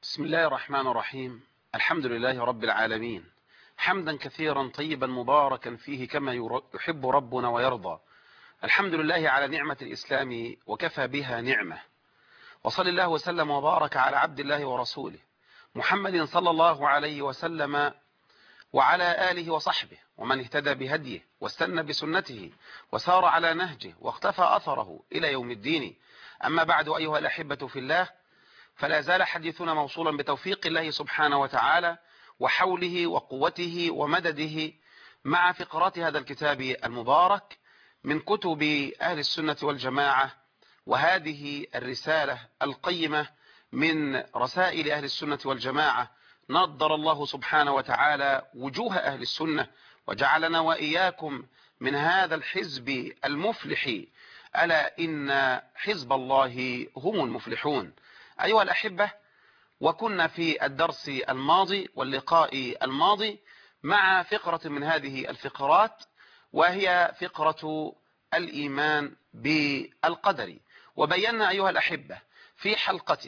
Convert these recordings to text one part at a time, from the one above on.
بسم الله الرحمن الرحيم. الحمد لله رب العالمين، حمدا كثيرا طيبا مباركا فيه كما يحب ربنا ويرضى. الحمد لله على نعمة الإسلام وكفى بها نعمة، وصل الله وسلم وبارك على عبد الله ورسوله محمد صلى الله عليه وسلم وعلى آله وصحبه ومن اهتدى بهديه واستنى بسنته وسار على نهجه واختفى أثره إلى يوم الدين. أما بعد، أيها الأحبة في الله، فلا زال حديثنا موصولا بتوفيق الله سبحانه وتعالى وحوله وقوته ومدده مع فقرات هذا الكتاب المبارك من كتب أهل السنة والجماعة، وهذه الرسالة القيمة من رسائل أهل السنة والجماعة. نضر الله سبحانه وتعالى وجوه أهل السنة وجعلنا وإياكم من هذا الحزب المفلح، ألا إن حزب الله هم المفلحون. أيها الأحبة، وكنا في الدرس الماضي واللقاء الماضي مع فقرة من هذه الفقرات، وهي فقرة الإيمان بالقدر. وبينا أيها الأحبة في حلقة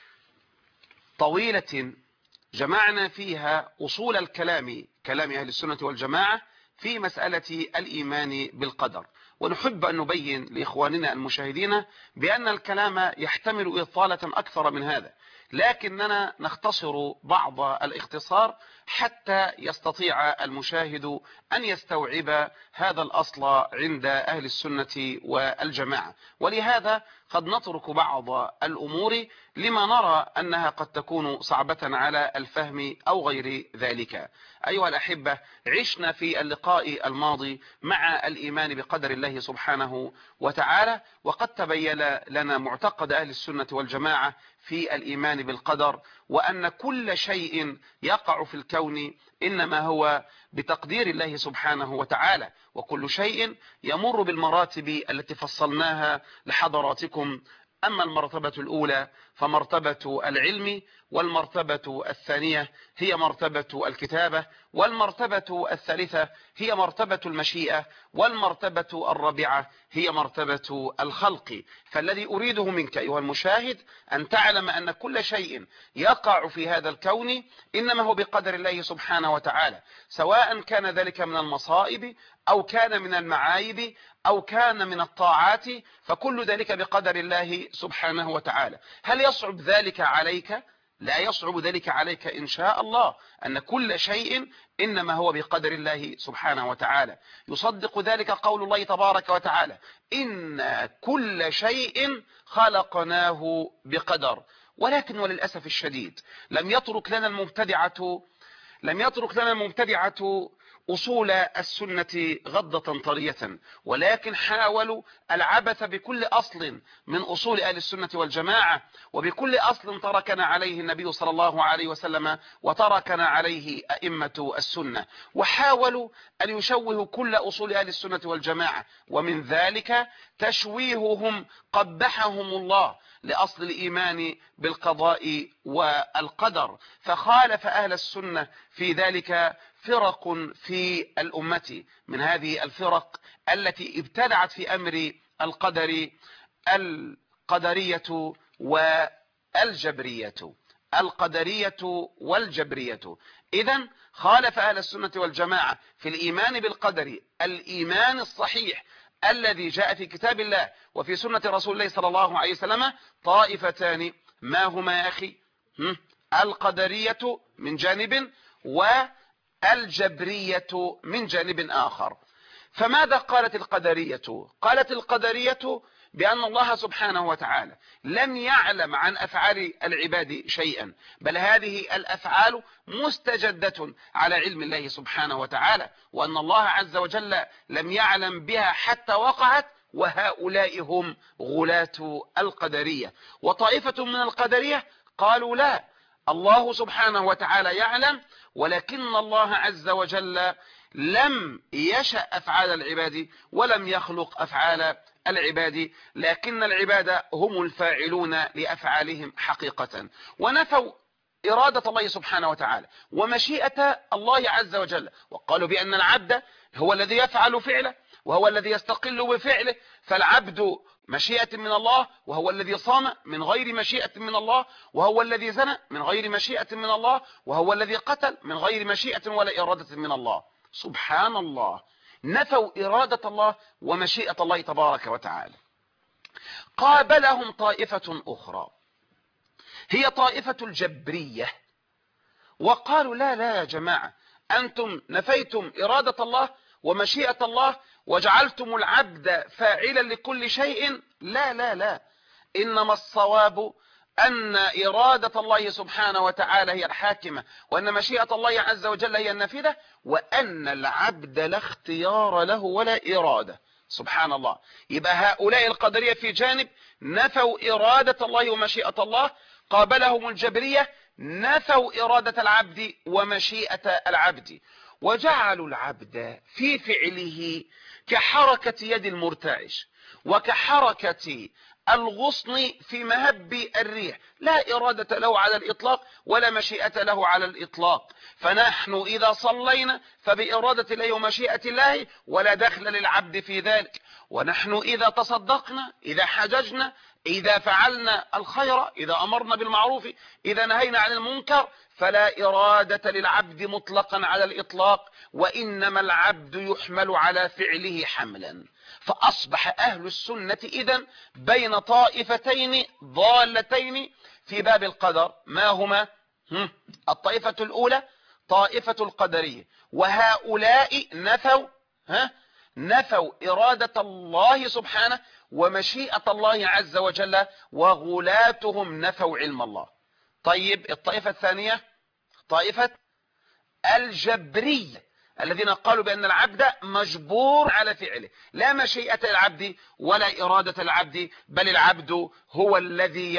طويلة جمعنا فيها أصول كلام أهل السنة والجماعة في مسألة الإيمان بالقدر. ونحب أن نبين لإخواننا المشاهدين بأن الكلام يحتمل إطالة أكثر من هذا، لكننا نختصر بعض الاختصار حتى يستطيع المشاهد أن يستوعب هذا الأصل عند أهل السنة والجماعة. ولهذا قد نترك بعض الأمور لما نرى أنها قد تكون صعبة على الفهم أو غير ذلك. أيها الأحبة، عشنا في اللقاء الماضي مع الإيمان بقدر الله سبحانه وتعالى، وقد تبين لنا معتقد أهل السنة والجماعة في الإيمان بالقدر، وأن كل شيء يقع في الكون إنما هو بتقدير الله سبحانه وتعالى، وكل شيء يمر بالمراتب التي فصلناها لحضراتكم. أما المرتبة الأولى فمرتبة العلم، والمرتبة الثانية هي مرتبة الكتابة، والمرتبة الثالثة هي مرتبة المشيئة، والمرتبة الرابعة هي مرتبة الخلق. فالذي أريده منك أيها المشاهد أن تعلم أن كل شيء يقع في هذا الكون إنما هو بقدر الله سبحانه وتعالى، سواء كان ذلك من المصائب أو كان من المعايب أو كان من الطاعات، فكل ذلك بقدر الله سبحانه وتعالى. هل يصعب ذلك عليك؟ لا يصعب ذلك عليك إن شاء الله، أن كل شيء إنما هو بقدر الله سبحانه وتعالى. يصدق ذلك قول الله تبارك وتعالى: إن كل شيء خلقناه بقدر. ولكن وللأسف الشديد لم يترك لنا المبتدعة أصول السنة غضة طرية، ولكن حاولوا العبث بكل أصل من أصول أهل السنة والجماعة، وبكل أصل تركنا عليه النبي صلى الله عليه وسلم وتركنا عليه أئمة السنة، وحاولوا أن يشوهوا كل أصول أهل السنة والجماعة، ومن ذلك تشويههم قبحهم الله لأصل الإيمان بالقضاء والقدر. فخالف أهل السنة في ذلك فرق في الأمة، من هذه الفرق التي ابتدعت في أمر القدر القدرية والجبرية. إذن خالف أهل السنة والجماعة في الإيمان بالقدر الإيمان الصحيح الذي جاء في كتاب الله وفي سنة رسول الله صلى الله عليه وسلم طائفتان. ما هما يا أخي؟ القدرية من جانب والجبرية من جانب آخر. فماذا قالت القدرية؟ قالت القدرية بأن الله سبحانه وتعالى لم يعلم عن أفعال العباد شيئا، بل هذه الأفعال مستجدة على علم الله سبحانه وتعالى، وأن الله عز وجل لم يعلم بها حتى وقعت، وهؤلاء هم غلاة القدرية. وطائفة من القدرية قالوا لا، الله سبحانه وتعالى يعلم، ولكن الله عز وجل لم يشأ أفعال العباد ولم يخلق أفعال العباد، لكن العباد هم الفاعلون لأفعالهم حقيقة. ونفوا إرادة الله سبحانه وتعالى ومشيئة الله عز وجل، وقالوا بأن العبد هو الذي يفعل فعله وهو الذي يستقل بفعله، فالعبد مشيئة من الله، وهو الذي صام من غير مشيئة من الله، وهو الذي زنى من غير مشيئة من الله، وهو الذي قتل من غير مشيئة ولا إرادة من الله. سبحان الله، نفوا إرادة الله ومشيئة الله تبارك وتعالى. قابلهم طائفة أخرى هي طائفة الجبرية، وقالوا لا لا يا جماعة، أنتم نفيتم إرادة الله ومشيئة الله وجعلتم العبد فاعلا لكل شيء. لا لا لا، إنما الصواب أن إرادة الله سبحانه وتعالى هي الحاكمة، وأن مشيئة الله عز وجل هي النافذة، وأن العبد لا اختيار له ولا إرادة. سبحان الله. يبقى هؤلاء القدرية في جانب نفوا إرادة الله ومشيئة الله، قابلهم الجبرية نفوا إرادة العبد ومشيئة العبد، وجعلوا العبد في فعله كحركة يد المرتعش وكحركة الغصن في مهب الريح، لا إرادة له على الإطلاق ولا مشيئة له على الإطلاق. فنحن إذا صلينا فبإرادة الله ومشيئة الله ولا دخل للعبد في ذلك، ونحن إذا تصدقنا، إذا حججنا، إذا فعلنا الخير، إذا أمرنا بالمعروف، إذا نهينا عن المنكر، فلا إرادة للعبد مطلقا على الإطلاق، وإنما العبد يحمل على فعله حملا. فأصبح أهل السنة إذن بين طائفتين ضالتين في باب القدر. ما هما؟ الطائفة الأولى طائفة القدرية، وهؤلاء نفوا إرادة الله سبحانه ومشيئة الله عز وجل، وغلاتهم نفوا علم الله. طيب الطائفة الثانية طائفة الجبرية، الذين قالوا بأن العبد مجبور على فعله، لا مشيئة العبد ولا إرادة العبد، بل العبد هو الذي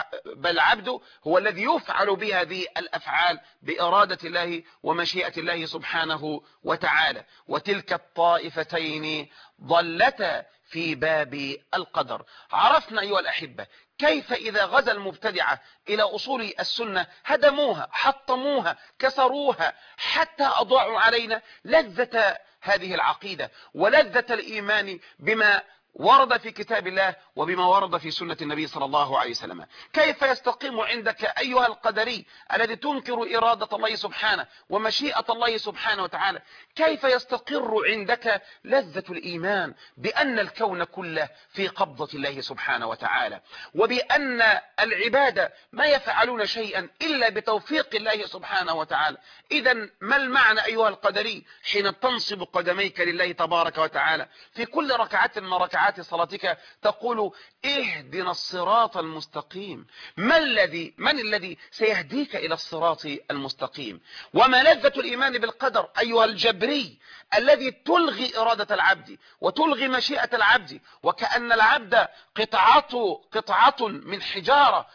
يفعل بهذه الأفعال بإرادة الله ومشيئة الله سبحانه وتعالى. وتلك الطائفتين ضلتا في باب القدر. عرفنا أيها الأحبة كيف إذا غزا المبتدعة إلى أصول السنة هدموها، حطموها، كسروها، حتى أضاعوا علينا لذة هذه العقيدة ولذة الإيمان بما ورد في كتاب الله وبما ورد في سنة النبي صلى الله عليه وسلم. كيف يستقيم عندك أيها القدري الذي تنكر إرادة الله سبحانه ومشيئة الله سبحانه وتعالى، كيف يستقر عندك لذة الإيمان بأن الكون كله في قبضة الله سبحانه وتعالى، وبأن العبادة ما يفعلون شيئا إلا بتوفيق الله سبحانه وتعالى؟ إذن ما المعنى أيها القدري حين تنصب قدميك لله تبارك وتعالى في كل ركعة من ركعات صلاتك تقول اهدنا الصراط المستقيم؟ من الذي سيهديك إلى الصراط المستقيم؟ وما لذة الإيمان بالقدر أيها الجبري الذي تلغي إرادة العبد وتلغي مشيئة العبد، وكأن العبد قطعة من حجارة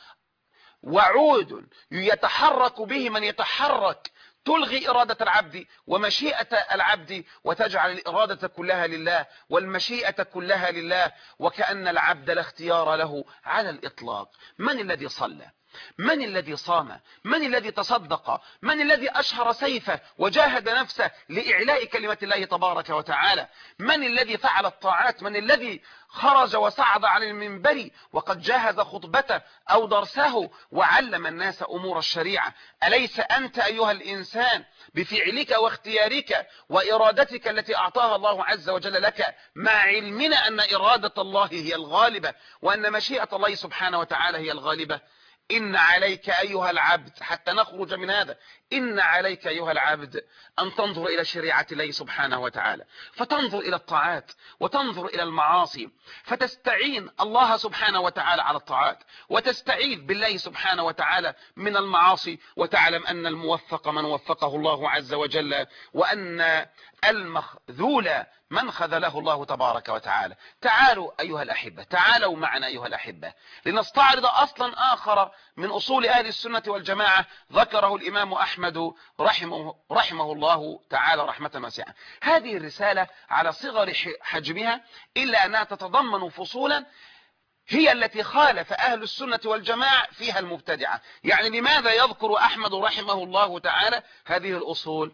وعود يتحرك به من يتحرك، تلغي إرادة العبد ومشيئة العبد وتجعل الإرادة كلها لله والمشيئة كلها لله، وكأن العبد لا اختيار له على الإطلاق. من الذي صلى؟ من الذي صام؟ من الذي تصدق؟ من الذي أشهر سيفه وجاهد نفسه لإعلاء كلمة الله تبارك وتعالى؟ من الذي فعل الطاعات؟ من الذي خرج وصعد على المنبر وقد جهز خطبته أو درسه وعلم الناس أمور الشريعة؟ أليس أنت أيها الإنسان بفعلك واختيارك وإرادتك التي أعطاها الله عز وجل لك، مع علمنا أن إرادة الله هي الغالبة وأن مشيئة الله سبحانه وتعالى هي الغالبة؟ إن عليك أيها العبد، حتى نخرج من هذا، إن عليك أيها العبد أن تنظر إلى شريعة الله سبحانه وتعالى، فتنظر إلى الطاعات وتنظر إلى المعاصي، فتستعين الله سبحانه وتعالى على الطاعات وتستعيذ بالله سبحانه وتعالى من المعاصي، وتعلم أن الموفق من وفقه الله عز وجل، وأن المخذول من خذله الله تبارك وتعالى. تعالوا أيها الأحبة، تعالوا معنا أيها الأحبة لنستعرض أصلا آخر من أصول أهل السنة والجماعة ذكره الإمام أحمد رحمه الله تعالى رحمة واسعة. هذه الرسالة على صغر حجمها إلا أنها تتضمن فصولا هي التي خالف أهل السنة والجماعة فيها المبتدعة. يعني لماذا يذكر أحمد رحمه الله تعالى هذه الأصول؟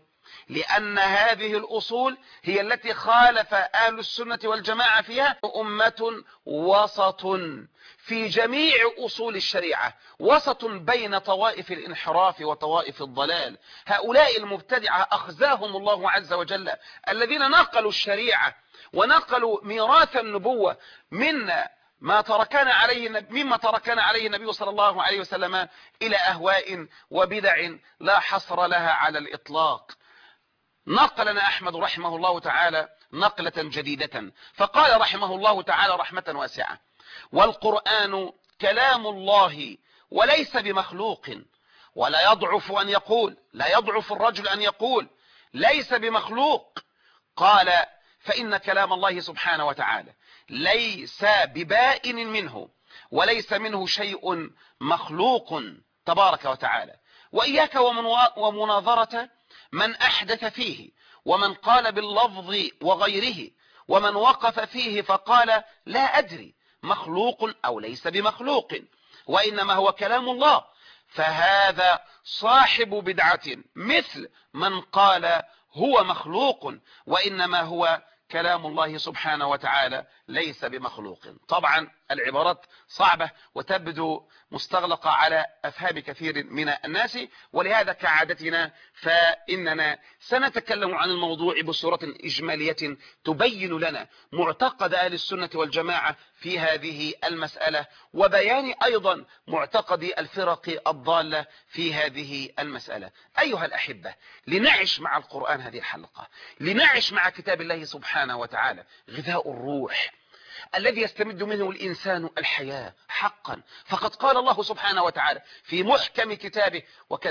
لأن هذه الأصول هي التي خالف أهل السنة والجماعة فيها. أمة وسط في جميع أصول الشريعة، وسط بين طوائف الانحراف وطوائف الضلال. هؤلاء المبتدعة أخزاهم الله عز وجل، الذين نقلوا الشريعة ونقلوا ميراث النبوة مما تركنا عليه النبي صلى الله عليه وسلم إلى أهواء وبدع لا حصر لها على الإطلاق. نقلنا أحمد رحمه الله تعالى نقلة جديدة، فقال رحمه الله تعالى رحمة واسعة: والقرآن كلام الله وليس بمخلوق. ولا يضعف الرجل أن يقول ليس بمخلوق. قال: فإن كلام الله سبحانه وتعالى ليس ببائن منه، وليس منه شيء مخلوق تبارك وتعالى. وإياك ومناظرة من أحدث فيه، ومن قال باللفظ وغيره، ومن وقف فيه فقال لا أدري مخلوق أو ليس بمخلوق، وإنما هو كلام الله. فهذا صاحب بدعة، مثل من قال هو مخلوق وإنما هو كلام الله سبحانه وتعالى ليس بمخلوق. طبعا العبارات صعبة وتبدو مستغلقة على أفهام كثير من الناس، ولهذا كعادتنا فإننا سنتكلم عن الموضوع بصورة إجمالية تبين لنا معتقد أهل السنة والجماعة في هذه المسألة، وبيان أيضا معتقد الفرق الضالة في هذه المسألة. أيها الأحبة، لنعش مع القرآن هذه الحلقة، لنعش مع كتاب الله سبحانه وتعالى، غذاء الروح الذي يستمد منه الإنسان الحياة حقا. فقد قال الله سبحانه وتعالى في محكم كتابه: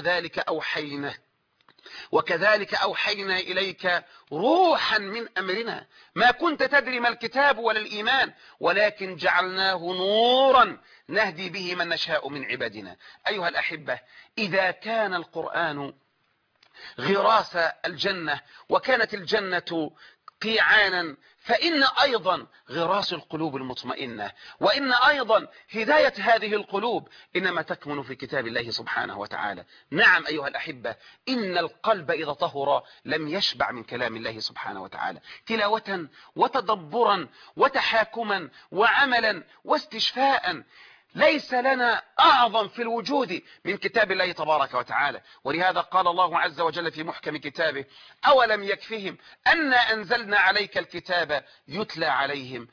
وكذلك أوحينا إليك روحا من أمرنا ما كنت تدري ما الكتاب ولا الإيمان ولكن جعلناه نورا نهدي به من نشاء من عبادنا. أيها الأحبة، إذا كان القرآن غراس الجنة وكانت الجنة قيعانا، فإن أيضا غراس القلوب المطمئنة، وإن أيضا هداية هذه القلوب إنما تكمن في كتاب الله سبحانه وتعالى. نعم أيها الأحبة، إن القلب إذا طهر لم يشبع من كلام الله سبحانه وتعالى تلاوة وتدبرا وتحاكما وعملا واستشفاء. ليس لنا أعظم في الوجود من كتاب الله تبارك وتعالى. ولهذا قال الله عز وجل في محكم كتابه: أولم يكفهم أنا أنزلنا عليك الكتاب يتلى عليهم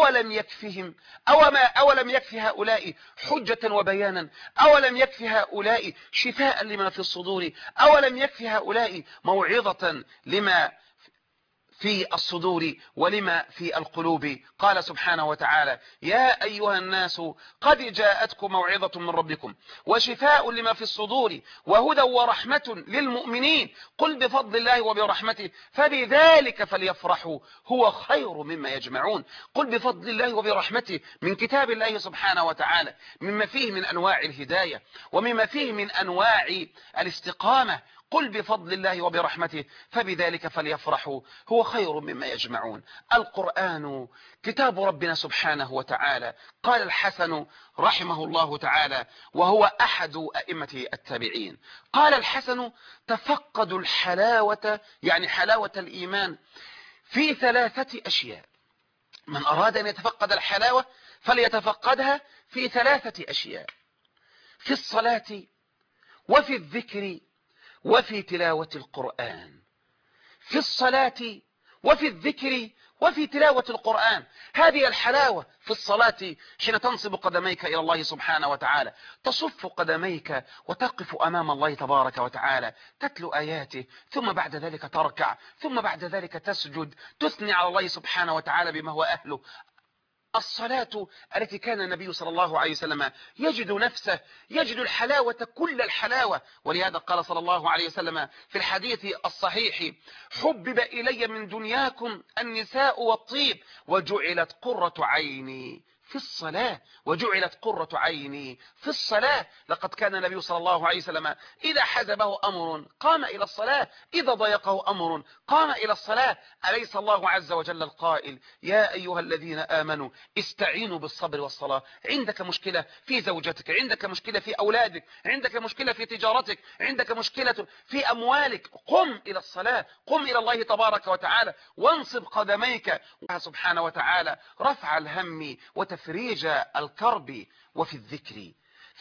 أولم يكفي هؤلاء حجة وبيانا، أولم يكفي هؤلاء شفاء لما في الصدور، أولم يكفي هؤلاء موعظة لما في الصدور ولما في القلوب. قال سبحانه وتعالى: يا أيها الناس قد جاءتكم موعظة من ربكم وشفاء لما في الصدور وهدى ورحمة للمؤمنين قل بفضل الله وبرحمته فبذلك فليفرحوا هو خير مما يجمعون. قل بفضل الله وبرحمته من كتاب الله سبحانه وتعالى، مما فيه من أنواع الهداية ومما فيه من أنواع الاستقامة. قل بفضل الله وبرحمته فبذلك فليفرحوا هو خير مما يجمعون. القرآن كتاب ربنا سبحانه وتعالى. قال الحسن رحمه الله تعالى، وهو أحد أئمة التابعين، قال الحسن: تفقدوا الحلاوة، يعني حلاوة الإيمان، في 3 أشياء. من أراد أن يتفقد الحلاوة فليتفقدها في 3 أشياء: في الصلاة وفي الذكر وفي تلاوة القرآن. في الصلاة وفي الذكر وفي تلاوة القرآن. هذه الحلاوة في الصلاة حين تنصب قدميك إلى الله سبحانه وتعالى، تصف قدميك وتقف أمام الله تبارك وتعالى، تتلو آياته، ثم بعد ذلك تركع، ثم بعد ذلك تسجد، تثني على الله سبحانه وتعالى بما هو أهله. الصلاة التي كان النبي صلى الله عليه وسلم يجد الحلاوة كل الحلاوة. ولهذا قال صلى الله عليه وسلم في الحديث الصحيح: حبب إلي من دنياكم النساء والطيب وجعلت قرة عيني في الصلاة، وجعلت قرة عيني في الصلاة. لقد كان النبي صلى الله عليه وسلم إذا حزبه أمر قام إلى الصلاة، إذا ضيقه أمر قام إلى الصلاة. أليس الله عز وجل القائل: يا أيها الذين آمنوا استعينوا بالصبر والصلاة؟ عندك مشكلة في زوجتك، عندك مشكلة في أولادك، عندك مشكلة في تجارتك، عندك مشكلة في أموالك، قم إلى الصلاة، قم إلى الله تبارك وتعالى وانصب قدميك. سبحانه وتعالى رفع الهم وتفريج الكرب. وفي الذكر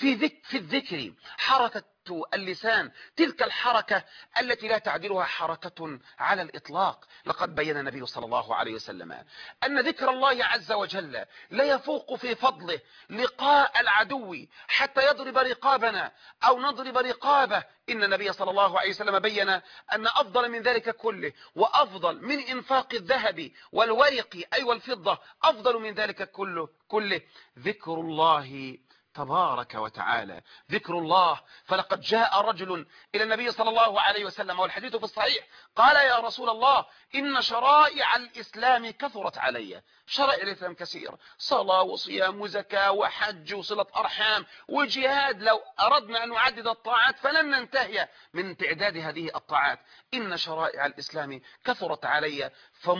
في الذكر حركة اللسان، تلك الحركة التي لا تعدلها حركة على الإطلاق. لقد بين النبي صلى الله عليه وسلم أن ذكر الله عز وجل لا يفوق في فضله لقاء العدو حتى يضرب رقابنا أو نضرب رقابه. إن النبي صلى الله عليه وسلم بين أن أفضل من ذلك كله، وأفضل من إنفاق الذهب والورق أي والفضة، أفضل من ذلك كله ذكر الله تبارك وتعالى، ذكر الله. فلقد جاء رجل إلى النبي صلى الله عليه وسلم والحديث في الصحيح، قال: يا رسول الله، إن شرائع الإسلام كثرت علي. شرائع الإسلام كثير، صلاة وصيام وزكاة وحج وصلة أرحام وجهاد. لو أردنا أن نعدد الطاعات فلن ننتهي من تعداد هذه الطاعات. إن شرائع الإسلام كثرت علي،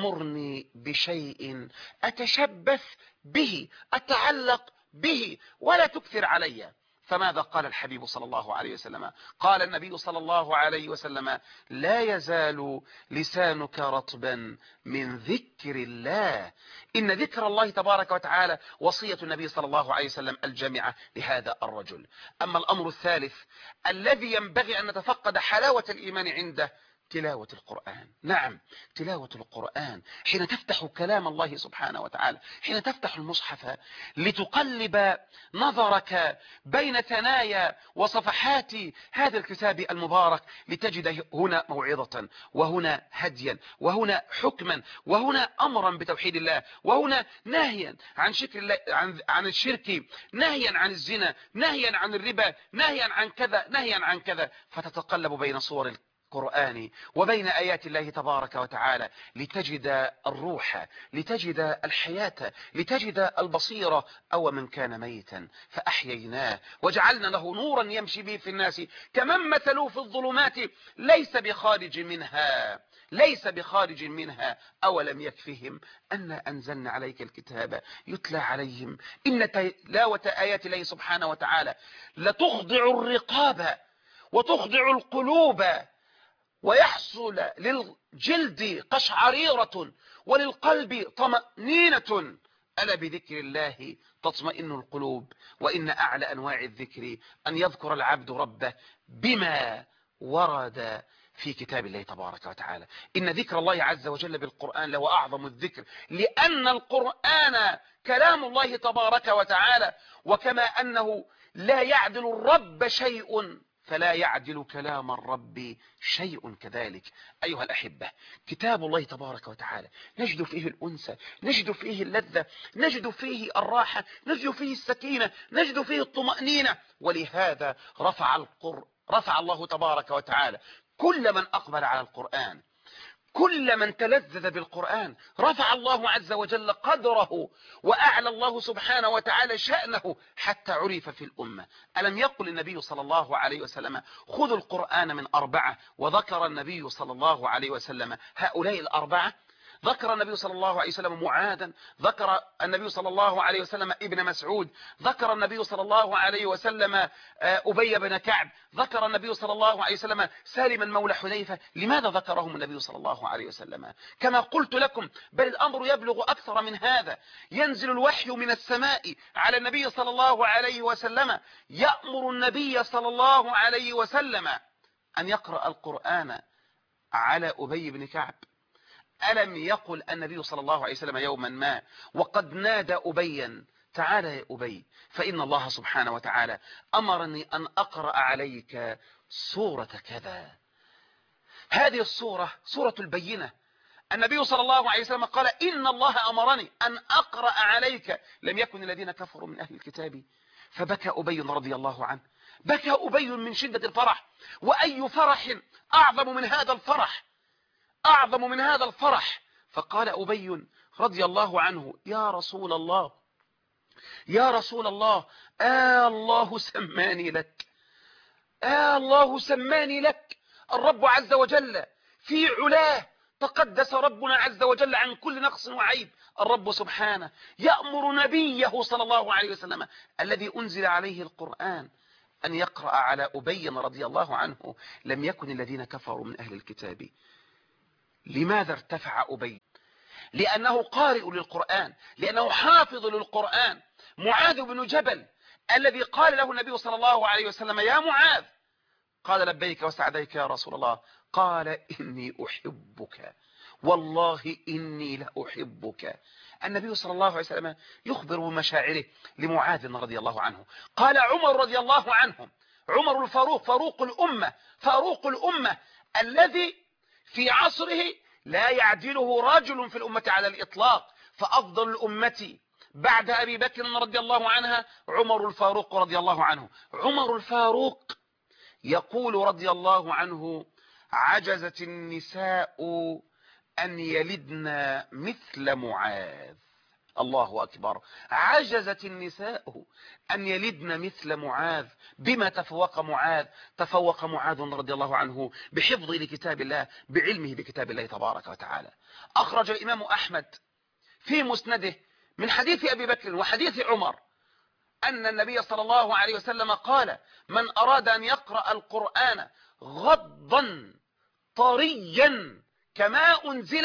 فمرني بشيء أتشبث به، أتعلق به، ولا تكثر علي. فماذا قال الحبيب صلى الله عليه وسلم؟ قال النبي صلى الله عليه وسلم: لا يزال لسانك رطبا من ذكر الله. إن ذكر الله تبارك وتعالى وصية النبي صلى الله عليه وسلم الجامعة لهذا الرجل. أما الأمر الثالث الذي ينبغي أن نتفقد حلاوة الإيمان عنده: تلاوة القرآن. نعم، تلاوة القرآن. حين تفتح كلام الله سبحانه وتعالى، حين تفتح المصحف لتقلب نظرك بين ثنايا وصفحات هذا الكتاب المبارك، لتجد هنا موعظة، وهنا هديا، وهنا حكما، وهنا أمرا بتوحيد الله، وهنا نهيا عن عن الشرك، نهيا عن الزنا، نهيا عن الربا، نهيا عن كذا، نهيا عن كذا. فتتقلب بين صور القرآن وبين آيات الله تبارك وتعالى لتجد الروح، لتجد الحياة، لتجد البصيرة. أو من كان ميتا فأحييناه وجعلنا له نورا يمشي به في الناس كمن مثلوه في الظلمات ليس بخارج منها، ليس بخارج منها. أولم يكفهم أن أنزلنا عليك الكتاب يتلى عليهم إن تلاوة آيات الله سبحانه وتعالى لتخضع الرقاب وتخضع القلوب، ويحصل للجلد قشعريرة وللقلب طمأنينة. ألا بذكر الله تطمئن القلوب. وإن أعلى أنواع الذكر أن يذكر العبد ربه بما ورد في كتاب الله تبارك وتعالى. إن ذكر الله عز وجل بالقرآن له أعظم الذكر، لأن القرآن كلام الله تبارك وتعالى، وكما أنه لا يعدل الرب شيء فلا يعدل كلام الرب شيء كذلك. أيها الأحبة، كتاب الله تبارك وتعالى نجد فيه الأنس، نجد فيه اللذة، نجد فيه الراحة، نجد فيه السكينة، نجد فيه الطمأنينة. ولهذا رفع الله تبارك وتعالى كل من أقبل على القرآن، كل من تلذذ بالقرآن رفع الله عز وجل قدره، وأعلى الله سبحانه وتعالى شأنه حتى عرف في الأمة. ألم يقل النبي صلى الله عليه وسلم: خذوا القرآن من أربعة؟ وذكر النبي صلى الله عليه وسلم هؤلاء الأربعة. ذكر النبي صلى الله عليه وسلم معاذا، ذكر النبي صلى الله عليه وسلم ابن مسعود، ذكر النبي صلى الله عليه وسلم أبي بن كعب، ذكر النبي صلى الله عليه وسلم سالما مولى حذيفة. لماذا ذكرهم النبي صلى الله عليه وسلم؟ كما قلت لكم، بل الأمر يبلغ أكثر من هذا. ينزل الوحي من السماء على النبي صلى الله عليه وسلم، يأمر النبي صلى الله عليه وسلم أن يقرأ القرآن على أبي بن كعب. ألم يقل النبي صلى الله عليه وسلم يوما ما وقد نادى أبيا: تعال يا أبي، فإن الله سبحانه وتعالى أمرني أن أقرأ عليك سورة كذا. هذه السورة سورة البينة. النبي صلى الله عليه وسلم قال: إن الله أمرني أن أقرأ عليك. لم يكن الذين كفروا من أهل الكتاب فبكى أبي رضي الله عنه، بكى أبي من شدة الفرح. وأي فرح أعظم من هذا الفرح، أعظم من هذا الفرح. فقال أبي رضي الله عنه: يا رسول الله، يا رسول الله، الله سماني لك، الله سماني لك. الرب عز وجل في علاه تقدس ربنا عز وجل عن كل نقص وعيب. الرب سبحانه يأمر نبيه صلى الله عليه وسلم الذي أنزل عليه القرآن أن يقرأ على أبي رضي الله عنه: لم يكن الذين كفروا من أهل الكتاب. لماذا ارتفع أبي؟ لأنه قارئ للقرآن، لأنه حافظ للقرآن. معاذ بن جبل الذي قال له النبي صلى الله عليه وسلم: يا معاذ، قال: لبيك وسعديك يا رسول الله. قال: إني أحبك، والله إني لأحبك. النبي صلى الله عليه وسلم يخبر بمشاعره لمعاذ رضي الله عنه. قال عمر رضي الله عنه، عمر الفاروق، فاروق الأمة الذي في عصره لا يعدله رجل في الأمة على الإطلاق، فأفضل الأمة بعد أبي بكر رضي الله عنها عمر الفاروق رضي الله عنه. عمر الفاروق يقول رضي الله عنه: عجزت النساء أن يلدن مثل معاذ. الله أكبر. عجزت النساء أن يلدن مثل معاذ. بما تفوق معاذ؟ تفوق معاذ رضي الله عنه بحفظه لكتاب الله، بعلمه بكتاب الله تبارك وتعالى. أخرج الإمام أحمد في مسنده من حديث أبي بكر وحديث عمر أن النبي صلى الله عليه وسلم قال: من أراد أن يقرأ القرآن غضا طريا كما أنزل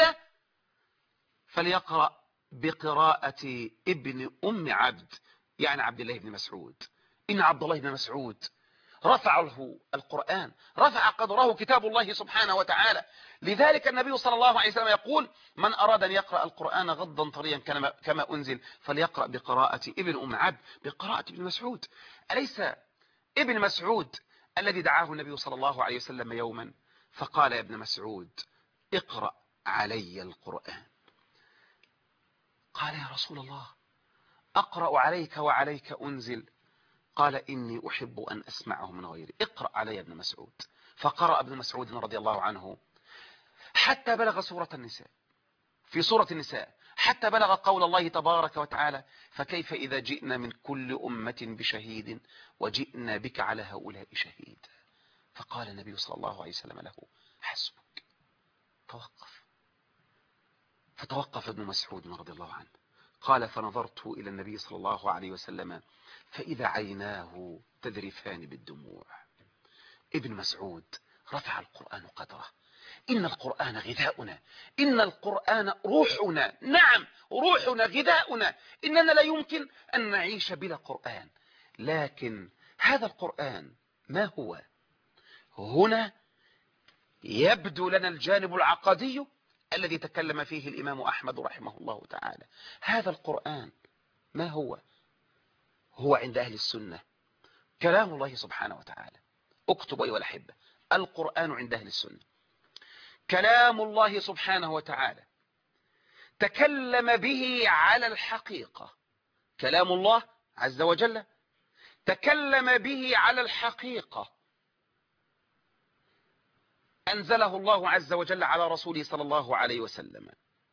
فليقرأ بقراءة ابن أم عبد، يعني عبد الله بن مسعود. إن عبد الله بن مسعود رفعه القرآن، رفع قدره كتاب الله سبحانه وتعالى. لذلك النبي صلى الله عليه وسلم يقول: من أراد أن يقرأ القرآن غضا طريا كما أنزل فليقرأ بقراءة ابن أم عبد، بقراءة ابن مسعود. أليس ابن مسعود الذي دعاه النبي صلى الله عليه وسلم يوما فقال: يا ابن مسعود، اقرأ علي القرآن. قال: يا رسول الله، أقرأ عليك وعليك أنزل. قال: إني أحب أن أسمعه من غيري، اقرأ علي يا ابن مسعود. فقرأ ابن مسعود رضي الله عنه حتى بلغ سورة النساء، في سورة النساء، حتى بلغ قول الله تبارك وتعالى: فكيف إذا جئنا من كل أمة بشهيد وجئنا بك على هؤلاء شهيدا. فقال النبي صلى الله عليه وسلم له: حسبك، توقف. فتوقف ابن مسعود رضي الله عنه. قال: فنظرت إلى النبي صلى الله عليه وسلم فإذا عيناه تذرفان بالدموع. ابن مسعود رفع القرآن قدره. إن القرآن غذاؤنا، إن القرآن روحنا. نعم، روحنا غذاؤنا. إننا لا يمكن أن نعيش بلا قرآن. لكن هذا القرآن ما هو؟ هنا يبدو لنا الجانب العقدي الذي تكلم فيه الإمام أحمد رحمه الله تعالى. هذا القرآن ما هو؟ هو عند أهل السنة كلام الله سبحانه وتعالى. اكتب أيها الأحبة: القرآن عند أهل السنة كلام الله سبحانه وتعالى تكلم به على الحقيقة. كلام الله عز وجل تكلم به على الحقيقة، أنزله الله عز وجل على رسوله صلى الله عليه وسلم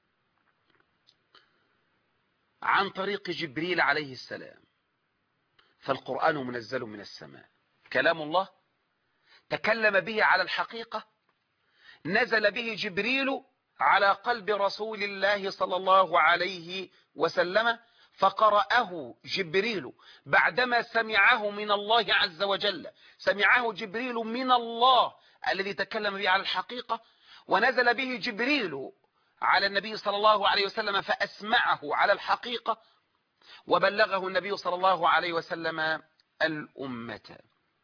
عن طريق جبريل عليه السلام. فالقرآن منزل من السماء، كلام الله تكلم به على الحقيقة، نزل به جبريل على قلب رسول الله صلى الله عليه وسلم، فقرأه جبريل بعدما سمعه من الله عز وجل. سمعه جبريل من الله الذي تكلم به على الحقيقة، ونزل به جبريل على النبي صلى الله عليه وسلم فأسمعه على الحقيقة، وبلغه النبي صلى الله عليه وسلم الأمة.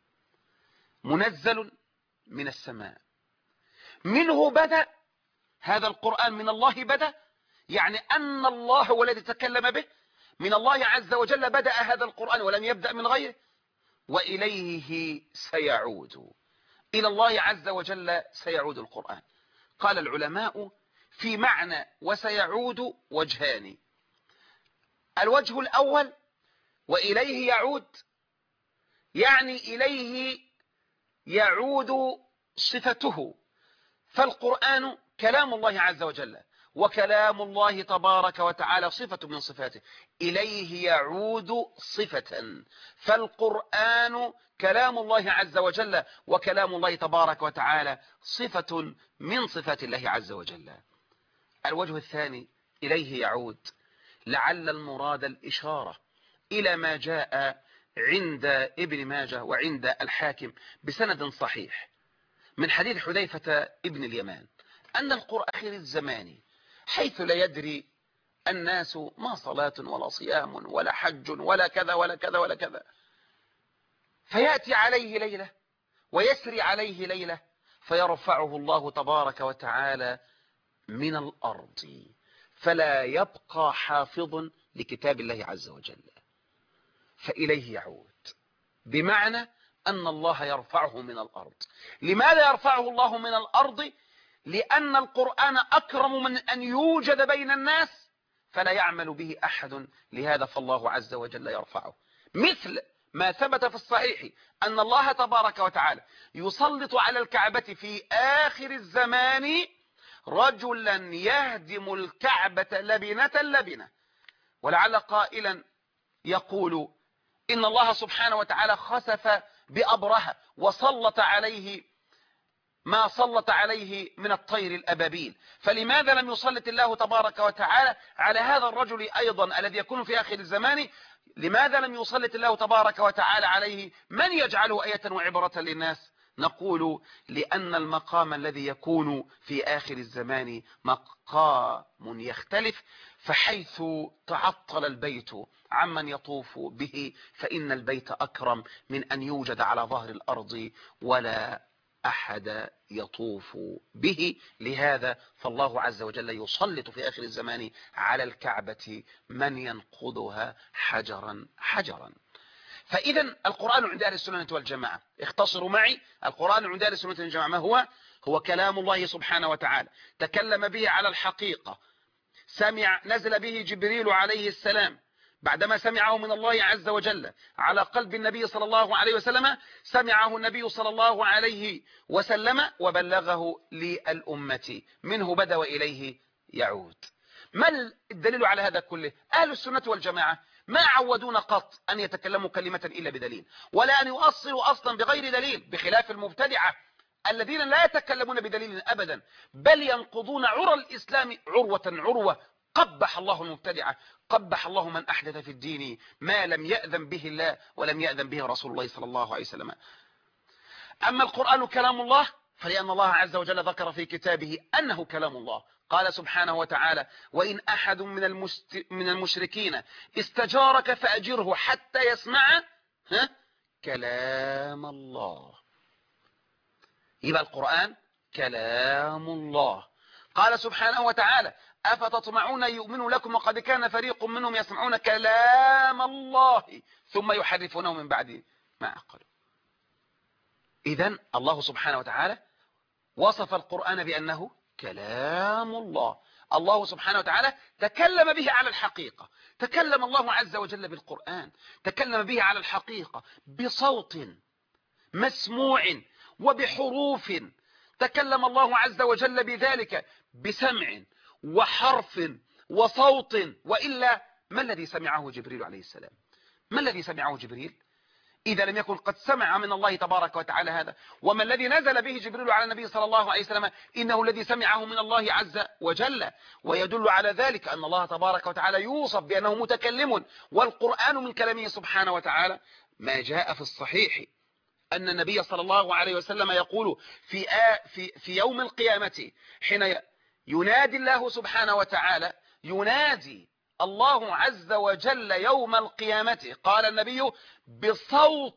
منزل من السماء، منه بدأ هذا القرآن، من الله بدأ، يعني أن الله هو الذي تكلم به. من الله عز وجل بدأ هذا القرآن ولم يبدأ من غيره، وإليه سيعود. إلى الله عز وجل سيعود القرآن. قال العلماء في معنى وسيعود وجهان. الوجه الأول وإليه يعود، يعني إليه يعود صفته. فالقرآن كلام الله عز وجل، وكلام الله تبارك وتعالى صفة من صفاته، إليه يعود صفة. فالقرآن كلام الله عز وجل، وكلام الله تبارك وتعالى صفة من صفات الله عز وجل. الوجه الثاني إليه يعود، لعل المراد الإشارة إلى ما جاء عند ابن ماجه وعند الحاكم بسند صحيح من حديث حذيفة ابن اليمان أن القرآن آخر الزمان حيث لا يدري الناس ما صلاة ولا صيام ولا حج ولا كذا ولا كذا ولا كذا، فيأتي عليه ليلة ويسري عليه ليلة فيرفعه الله تبارك وتعالى من الأرض، فلا يبقى حافظ لكتاب الله عز وجل، فإليه يعود، بمعنى أن الله يرفعه من الأرض. لماذا يرفعه الله من الأرض؟ لأن القرآن أكرم من أن يوجد بين الناس فلا يعمل به أحد، لهذا فالله عز وجل يرفعه. مثل ما ثبت في الصحيح أن الله تبارك وتعالى يسلط على الكعبة في آخر الزمان رجلا يهدم الكعبة لبنة لبنة، ولعل قائلا يقول إن الله سبحانه وتعالى خسف بأبرهة وسلط عليه ما سلط عليه من الطير الأبابيل، فلماذا لم يسلط الله تبارك وتعالى على هذا الرجل أيضا الذي يكون في آخر الزمان؟ لماذا لم يسلط الله تبارك وتعالى عليه من يجعله آية وعبرة للناس؟ نقول لأن المقام الذي يكون في آخر الزمان مقام يختلف، فحيث تعطل البيت عمن يطوف به فإن البيت أكرم من أن يوجد على ظهر الأرض ولا أحد يطوف به، لهذا فالله عز وجل يسلط في آخر الزمان على الكعبة من ينقضها حجرا حجرا. فإذا القرآن عند أهل السنة والجماعة، اختصروا معي، القرآن عند أهل السنة والجماعة ما هو كلام الله سبحانه وتعالى، تكلم به على الحقيقة، نزل به جبريل عليه السلام بعدما سمعه من الله عز وجل على قلب النبي صلى الله عليه وسلم، سمعه النبي صلى الله عليه وسلم وبلغه للأمة، منه بدأ وإليه يعود. ما الدليل على هذا كله؟ أهل السنة والجماعة ما عودونا قط أن يتكلموا كلمة إلا بدليل، ولا أن يؤصلوا أصلا بغير دليل، بخلاف المبتدعة الذين لا يتكلمون بدليل أبدا، بل ينقضون عرى الإسلام عروة عروة. قبح الله المبتدعة، قبح الله من أحدث في الدين ما لم يأذن به الله ولم يأذن به رسول الله صلى الله عليه وسلم. أما القرآن كلام الله فلأن الله عز وجل ذكر في كتابه أنه كلام الله، قال سبحانه وتعالى: وإن أحد من المشركين استجارك فأجره حتى يسمع كلام الله. يبقى القرآن كلام الله. قال سبحانه وتعالى: أفتطمعون يؤمنوا لكم وقد كان فريق منهم يسمعون كلام الله ثم يحرفونه من بعد ما عقلوا. إذن الله سبحانه وتعالى وصف القرآن بأنه كلام الله. الله سبحانه وتعالى تكلم به على الحقيقة، تكلم الله عز وجل بالقرآن، تكلم به على الحقيقة بصوت مسموع وبحروف، تكلم الله عز وجل بذلك بسمع وحرف وصوت. وإلا ما الذي سمعه جبريل عليه السلام؟ ما الذي سمعه جبريل إذا لم يكن قد سمع من الله تبارك وتعالى هذا؟ وما الذي نزل به جبريل على النبي صلى الله عليه وسلم؟ إنه الذي سمعه من الله عز وجل. ويدل على ذلك أن الله تبارك وتعالى يوصف بأنه متكلم، والقرآن من كلامه سبحانه وتعالى. ما جاء في الصحيح أن النبي صلى الله عليه وسلم يقول في يوم القيامة حين ينادي الله سبحانه وتعالى، ينادي الله عز وجل يوم القيامة، قال النبي: بصوت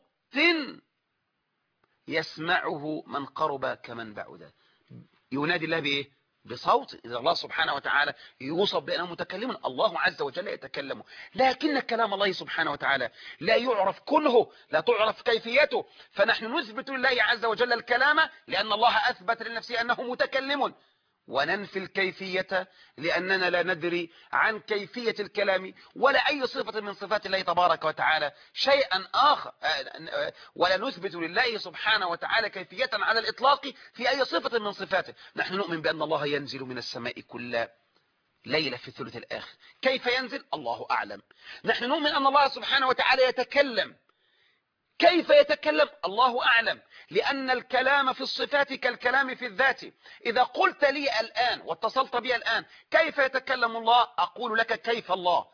يسمعه من قرب كمن بعد. ينادي الله بإيه؟ بصوت. إذا الله سبحانه وتعالى يوصف بأنه متكلم، الله عز وجل يتكلم، لكن كلام الله سبحانه وتعالى لا يعرف كنه، لا تعرف كيفيته، فنحن نثبت لله عز وجل الكلام لأن الله أثبت لنفسه أنه متكلم، وننفي الكيفية لأننا لا ندري عن كيفية الكلام ولا أي صفة من صفات الله تبارك وتعالى شيئا آخر، ولا نثبت لله سبحانه وتعالى كيفية على الإطلاق في أي صفة من صفاته. نحن نؤمن بأن الله ينزل من السماء كل ليلة في الثلث الآخر. كيف ينزل؟ الله أعلم. نحن نؤمن أن الله سبحانه وتعالى يتكلم. كيف يتكلم؟ الله أعلم، لأن الكلام في الصفات كالكلام في الذات. إذا قلت لي الآن واتصلت بي الآن كيف يتكلم الله، أقول لك كيف الله،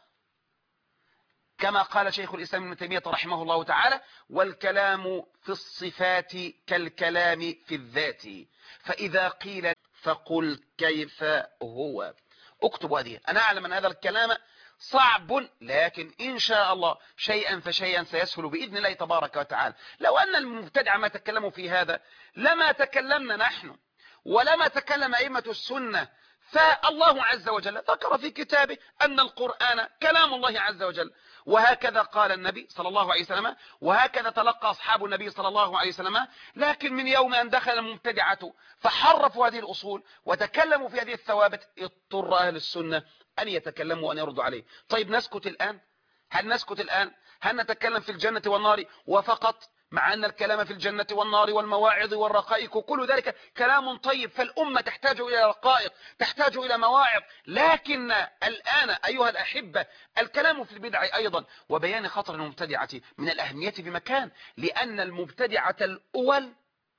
كما قال شيخ الإسلام ابن تيمية رحمه الله تعالى: والكلام في الصفات كالكلام في الذات، فإذا قيل فقل كيف هو. اكتب هذه. أنا أعلم أن هذا الكلام صعب، لكن إن شاء الله شيئا فشيئا سيسهل بإذن الله تبارك وتعالى. لو أن المبتدع ما تكلموا في هذا لما تكلمنا نحن ولما تكلم أئمة السنة. فالله عز وجل ذكر في كتابه أن القرآن كلام الله عز وجل، وهكذا قال النبي صلى الله عليه وسلم، وهكذا تلقى أصحاب النبي صلى الله عليه وسلم. لكن من يوم أن دخل المبتدعة فحرفوا هذه الأصول وتكلموا في هذه الثوابت، اضطر أهل السنة أن يتكلموا وأن يردوا عليه. طيب نسكت الآن؟ هل نسكت الآن؟ هل نتكلم في الجنة والنار وفقط؟ مع أن الكلام في الجنة والنار والمواعظ والرقائق وكل ذلك كلام طيب، فالأمة تحتاج إلى رقائق، تحتاج إلى مواعظ. لكن الآن أيها الأحبة الكلام في البدع أيضا وبيان خطر المبتدعة من الأهمية بمكان، لأن المبتدعة الأول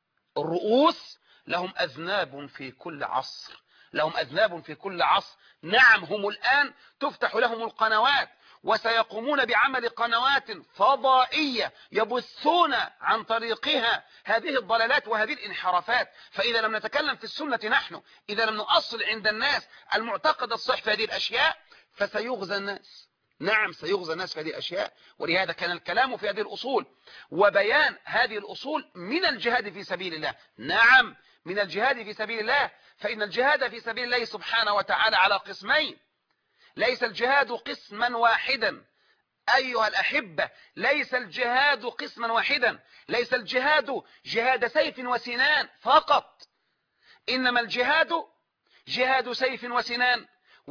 الرؤوس لهم أذناب في كل عصر، لهم أذناب في كل عصر. نعم، هم الآن تفتح لهم القنوات وسيقومون بعمل قنوات فضائية يبثون عن طريقها هذه الضلالات وهذه الانحرافات. فإذا لم نتكلم في السنة نحن، إذا لم نؤصل عند الناس المعتقد الصحيح في هذه الأشياء، فسيغزى الناس. نعم، سيغزى الناس في هذه الأشياء. ولهذا كان الكلام في هذه الأصول وبيان هذه الأصول من الجهاد في سبيل الله. نعم، من الجهاد في سبيل الله، فإن الجهاد في سبيل الله سبحانه وتعالى على قسمين، ليس الجهاد قسما واحدا. أيها الأحبة، ليس الجهاد قسما واحدا، ليس الجهاد جهاد سيف وسنان فقط، إنما الجهاد جهاد سيف وسنان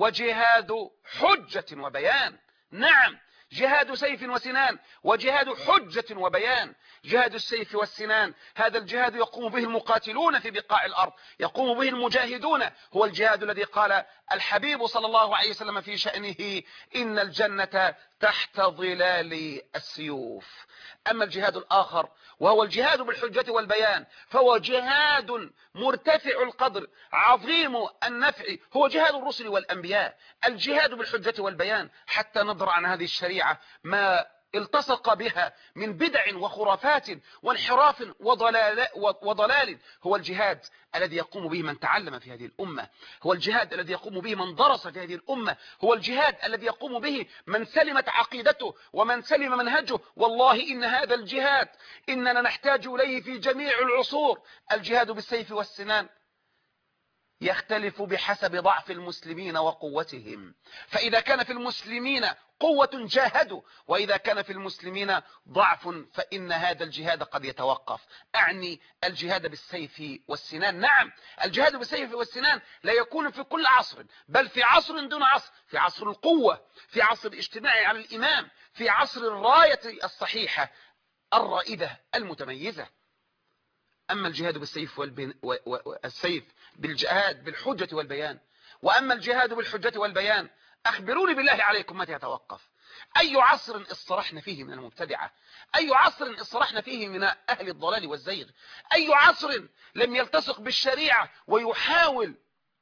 وجهاد حجة وبيان. نعم، جهاد سيف وسنان وجهاد حجة وبيان. جهاد السيف والسنان هذا الجهاد يقوم به المقاتلون في بقاع الأرض، يقوم به المجاهدون، هو الجهاد الذي قال الحبيب صلى الله عليه وسلم في شأنه: إن الجنة تحت ظلال السيوف. أما الجهاد الآخر وهو الجهاد بالحجة والبيان فهو جهاد مرتفع القدر عظيم النفع، هو جهاد الرسل والأنبياء، الجهاد بالحجة والبيان حتى نضرع عن هذه الشريعة ما التصق بها من بدع وخرافات وانحراف وضلال. هو الجهاد الذي يقوم به من تعلم في هذه الأمة، هو الجهاد الذي يقوم به من درس في هذه الأمة، هو الجهاد الذي يقوم به من سلمت عقيدته ومن سلم منهجه. والله إن هذا الجهاد إننا نحتاج إليه في جميع العصور. الجهاد بالسيف والسنان يختلف بحسب ضعف المسلمين وقوتهم، فإذا كان في المسلمين قوة جاهدوا، وإذا كان في المسلمين ضعف فإن هذا الجهاد قد يتوقف. أعني الجهاد بالسيف والسنان. نعم، الجهاد بالسيف والسنان لا يكون في كل عصر، بل في عصر دون عصر، في عصر القوة، في عصر الاجتماع على الإمام، في عصر الراية الصحيحة الرائدة المتميزة. أما الجهاد بالسيف والسيف بالجهاد بالحجة والبيان، وأما الجهاد بالحجة والبيان أخبروني بالله عليكم متى يتوقف؟ أي عصر اصطرحنا فيه من المبتدعة؟ أي عصر اصطرحنا فيه من أهل الضلال والزيغ؟ أي عصر لم يلتصق بالشريعة ويحاول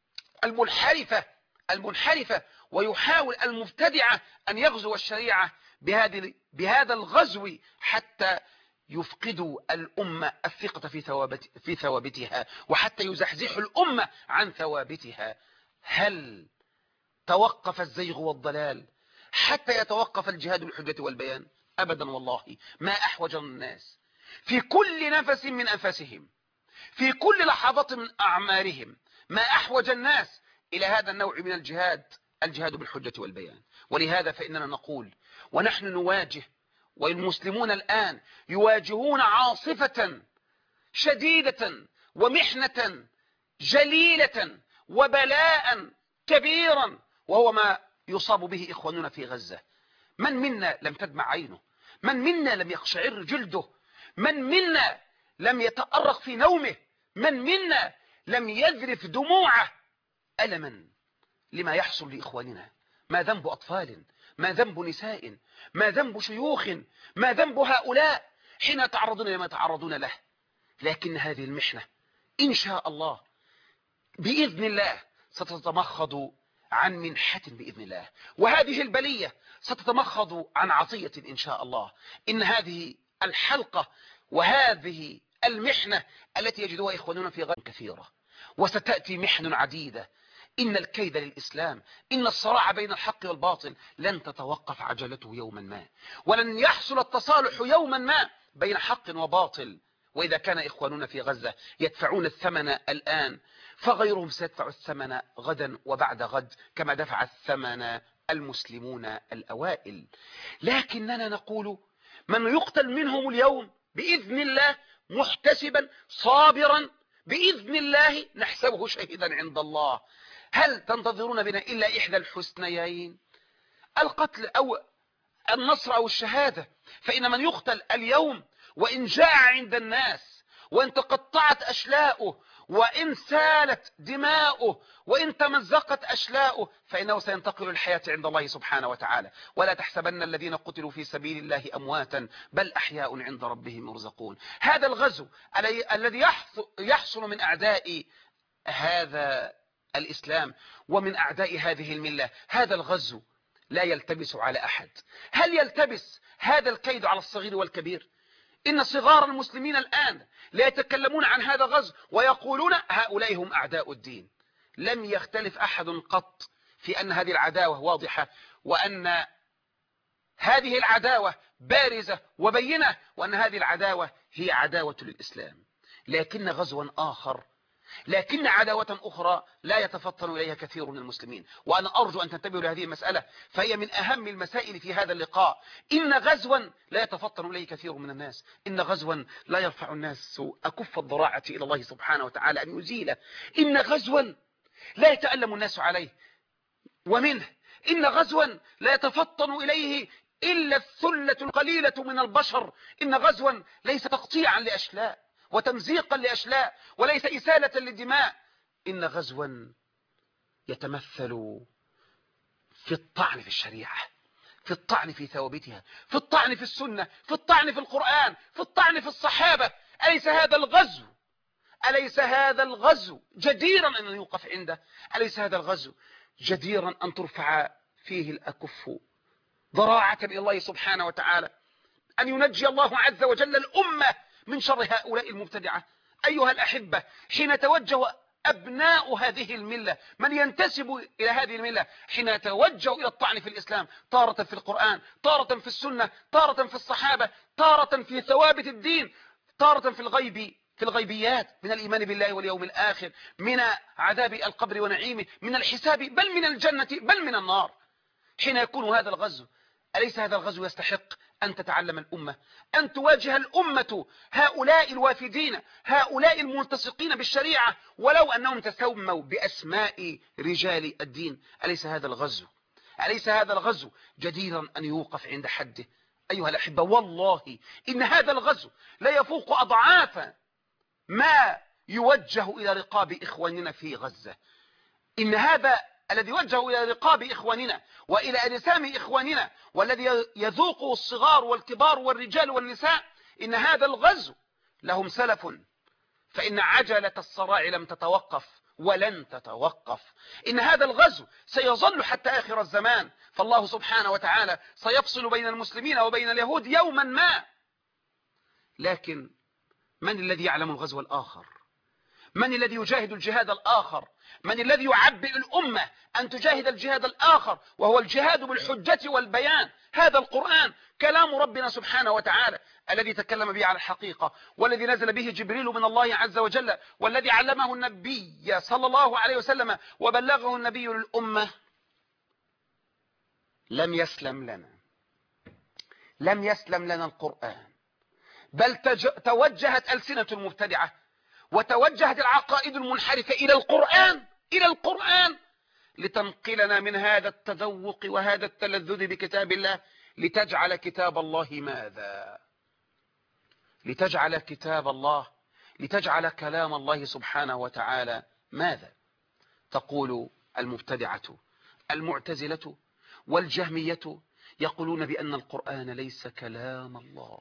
المنحرفة ويحاول المبتدعة أن يغزو الشريعة بهذا الغزو حتى يفقدوا الأمة الثقة في ثوابتها، وحتى يزحزحوا الأمة عن ثوابتها؟ هل توقف الزيغ والضلال حتى يتوقف الجهاد بالحجة والبيان؟ أبدا والله. ما أحوج الناس في كل نفس من أنفاسهم، في كل لحظة من أعمارهم، ما أحوج الناس إلى هذا النوع من الجهاد بالحجة والبيان. ولهذا فإننا نقول ونحن نواجه، والمسلمون الآن يواجهون عاصفة شديدة ومحنة جليلة وبلاء كبيرا، وهو ما يصاب به إخواننا في غزة. من منا لم تدمع عينه؟ من منا لم يقشعر جلده؟ من منا لم يتأرق في نومه؟ من منا لم يذرف دموعه ألما لما يحصل لإخواننا. ما ذنب أطفال، ما ذنب نساء، ما ذنب شيوخ، ما ذنب هؤلاء حين يتعرضون لما يتعرضون له. لكن هذه المحنة إن شاء الله بإذن الله ستتمخض عن منحة بإذن الله، وهذه البلية ستتمخض عن عطية إن شاء الله. إن هذه الحلقة وهذه المحنة التي يجدها إخواننا في غد كثيرة، وستأتي محن عديدة. إن الكيد للإسلام، إن الصراع بين الحق والباطل لن تتوقف عجلته يوما ما، ولن يحصل التصالح يوما ما بين حق وباطل. وإذا كان إخواننا في غزة يدفعون الثمن الآن، فغيرهم سيدفع الثمن غدا وبعد غد كما دفع الثمن المسلمون الأوائل. لكننا نقول من يقتل منهم اليوم بإذن الله محتسبا صابرا بإذن الله نحسبه شهيدا عند الله. هل تنتظرون بنا إلا إحدى الحسنيين، القتل أو النصر أو الشهادة؟ فإن من يقتل اليوم وإن جاع عند الناس، وإن تقطعت أشلاؤه، وإن سالت دماؤه، وإن تمزقت أشلاؤه، فإنه سينتقل الحياة عند الله سبحانه وتعالى. ولا تحسبن الذين قتلوا في سبيل الله أمواتا بل أحياء عند ربهم يرزقون. هذا الغزو الذي يحصل من أعداء هذا الإسلام ومن أعداء هذه الملة، هذا الغزو لا يلتبس على أحد. هل يلتبس هذا الكيد على الصغير والكبير؟ إن صغار المسلمين الآن لا يتكلمون عن هذا الغزو ويقولون هؤلاء هم أعداء الدين. لم يختلف أحد قط في أن هذه العداوة واضحة، وأن هذه العداوة بارزة وبينة، وأن هذه العداوة هي عداوة للإسلام. لكن غزوا آخر، لكن عداوة أخرى لا يتفطن إليها كثير من المسلمين. وأنا أرجو أن تنتبهوا لهذه المسألة، فهي من أهم المسائل في هذا اللقاء. إن غزوا لا يتفطن إليه كثير من الناس، إن غزوا لا يرفع الناس أكف الضراعة إلى الله سبحانه وتعالى أن يزيله، إن غزوا لا يتألم الناس عليه ومنه، إن غزوا لا يتفطن إليه إلا الثلة القليلة من البشر، إن غزوا ليس تقطيعا لأشلاء وتمزيقا لأشلاء، وليس إسالة للدماء. إن غزوا يتمثل في الطعن في الشريعة، في الطعن في ثوابتها، في الطعن في السنة، في الطعن في القرآن، في الطعن في الصحابة. أليس هذا الغزو، أليس هذا الغزو جديرا أن يوقف عنده؟ أليس هذا الغزو جديرا أن ترفع فيه الأكف ضراعة إلى الله سبحانه وتعالى، أن ينجي الله عز وجل الأمة من شر هؤلاء المبتدعة؟ أيها الأحبة، حين توجه أبناء هذه الملة، من ينتسب إلى هذه الملة، حين يتوجه إلى الطعن في الإسلام، تارة في القرآن، تارة في السنة، تارة في الصحابة، تارة في ثوابت الدين، تارة في الغيبيات من الإيمان بالله واليوم الآخر، من عذاب القبر ونعيمه، من الحساب، بل من الجنة، بل من النار. حين يكون هذا الغزو، أليس هذا الغزو يستحق أن تتعلم الأمة، أن تواجه الأمة هؤلاء الوافدين، هؤلاء الملتصقين بالشريعة، ولو أنهم تسموا بأسماء رجال الدين؟ أليس هذا الغزو، أليس هذا الغزو جديرا أن يوقف عند حده؟ أيها الأحبة، والله إن هذا الغزو لا يفوق أضعاف ما يوجه إلى رقاب إخواننا في غزة. إن هذا الذي وجهوا إلى رقاب إخواننا وإلى أجسام إخواننا، والذي يذوقه الصغار والكبار والرجال والنساء، إن هذا الغزو لهم سلف، فإن عجلة الصراع لم تتوقف ولن تتوقف. إن هذا الغزو سيظل حتى آخر الزمان، فالله سبحانه وتعالى سيفصل بين المسلمين وبين اليهود يوما ما. لكن من الذي يعلم الغزو الآخر؟ من الذي يجاهد الجهاد الآخر؟ من الذي يعبئ الأمة أن تجاهد الجهاد الآخر، وهو الجهاد بالحجة والبيان؟ هذا القرآن كلام ربنا سبحانه وتعالى الذي تكلم به على الحقيقة، والذي نزل به جبريل من الله عز وجل، والذي علمه النبي صلى الله عليه وسلم وبلغه النبي للأمة. لم يسلم لنا القرآن، بل توجهت ألسنة المبتدعة وتوجهت العقائد المنحرفة إلى القرآن لتنقلنا من هذا التذوق وهذا التلذذ بكتاب الله، لتجعل كتاب الله ماذا؟ لتجعل كتاب الله، لتجعل كلام الله سبحانه وتعالى ماذا؟ تقول المبتدعة المعتزلة والجهمية يقولون بأن القرآن ليس كلام الله،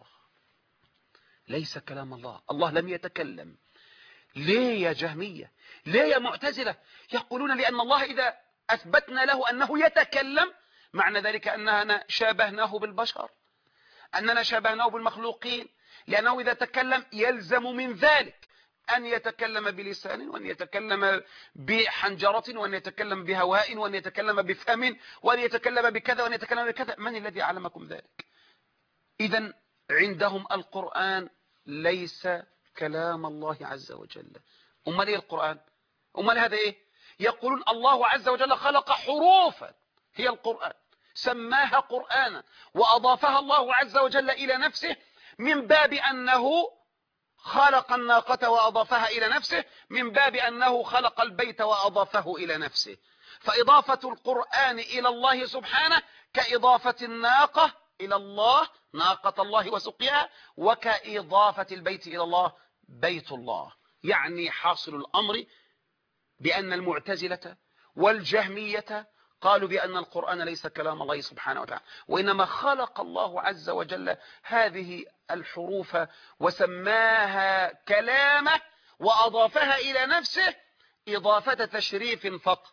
ليس كلام الله، الله لم يتكلم. ليه يا جهمية؟ ليه يا معتزلة؟ يقولون لأن الله إذا أثبتنا له أنه يتكلم معنى ذلك أننا شابهناه بالبشر، أننا شابهناه بالمخلوقين، لأنه إذا تكلم يلزم من ذلك أن يتكلم بلسان، وأن يتكلم بحنجرة، وأن يتكلم بهواء، وأن يتكلم بفم، وأن يتكلم بكذا، وأن يتكلم بكذا. من الذي علمكم ذلك؟ إذن عندهم القرآن ليس كلام الله عز وجل. أمال إيه القرآن؟ أمال هذا إيه؟ يقولون الله عز وجل خلق حروفا هي القرآن، سماها قرآنا وأضافها الله عز وجل إلى نفسه، من باب أنه خلق الناقة وأضافها إلى نفسه، من باب أنه خلق البيت وأضافه إلى نفسه. فإضافة القرآن إلى الله سبحانه كإضافة الناقة إلى الله، ناقة الله وسقياها، وكإضافة البيت إلى الله، بيت الله. يعني حاصل الأمر بأن المعتزلة والجهمية قالوا بأن القرآن ليس كلام الله سبحانه وتعالى، وإنما خلق الله عز وجل هذه الحروف وسماها كلامه وأضافها إلى نفسه إضافة تشريف فقط.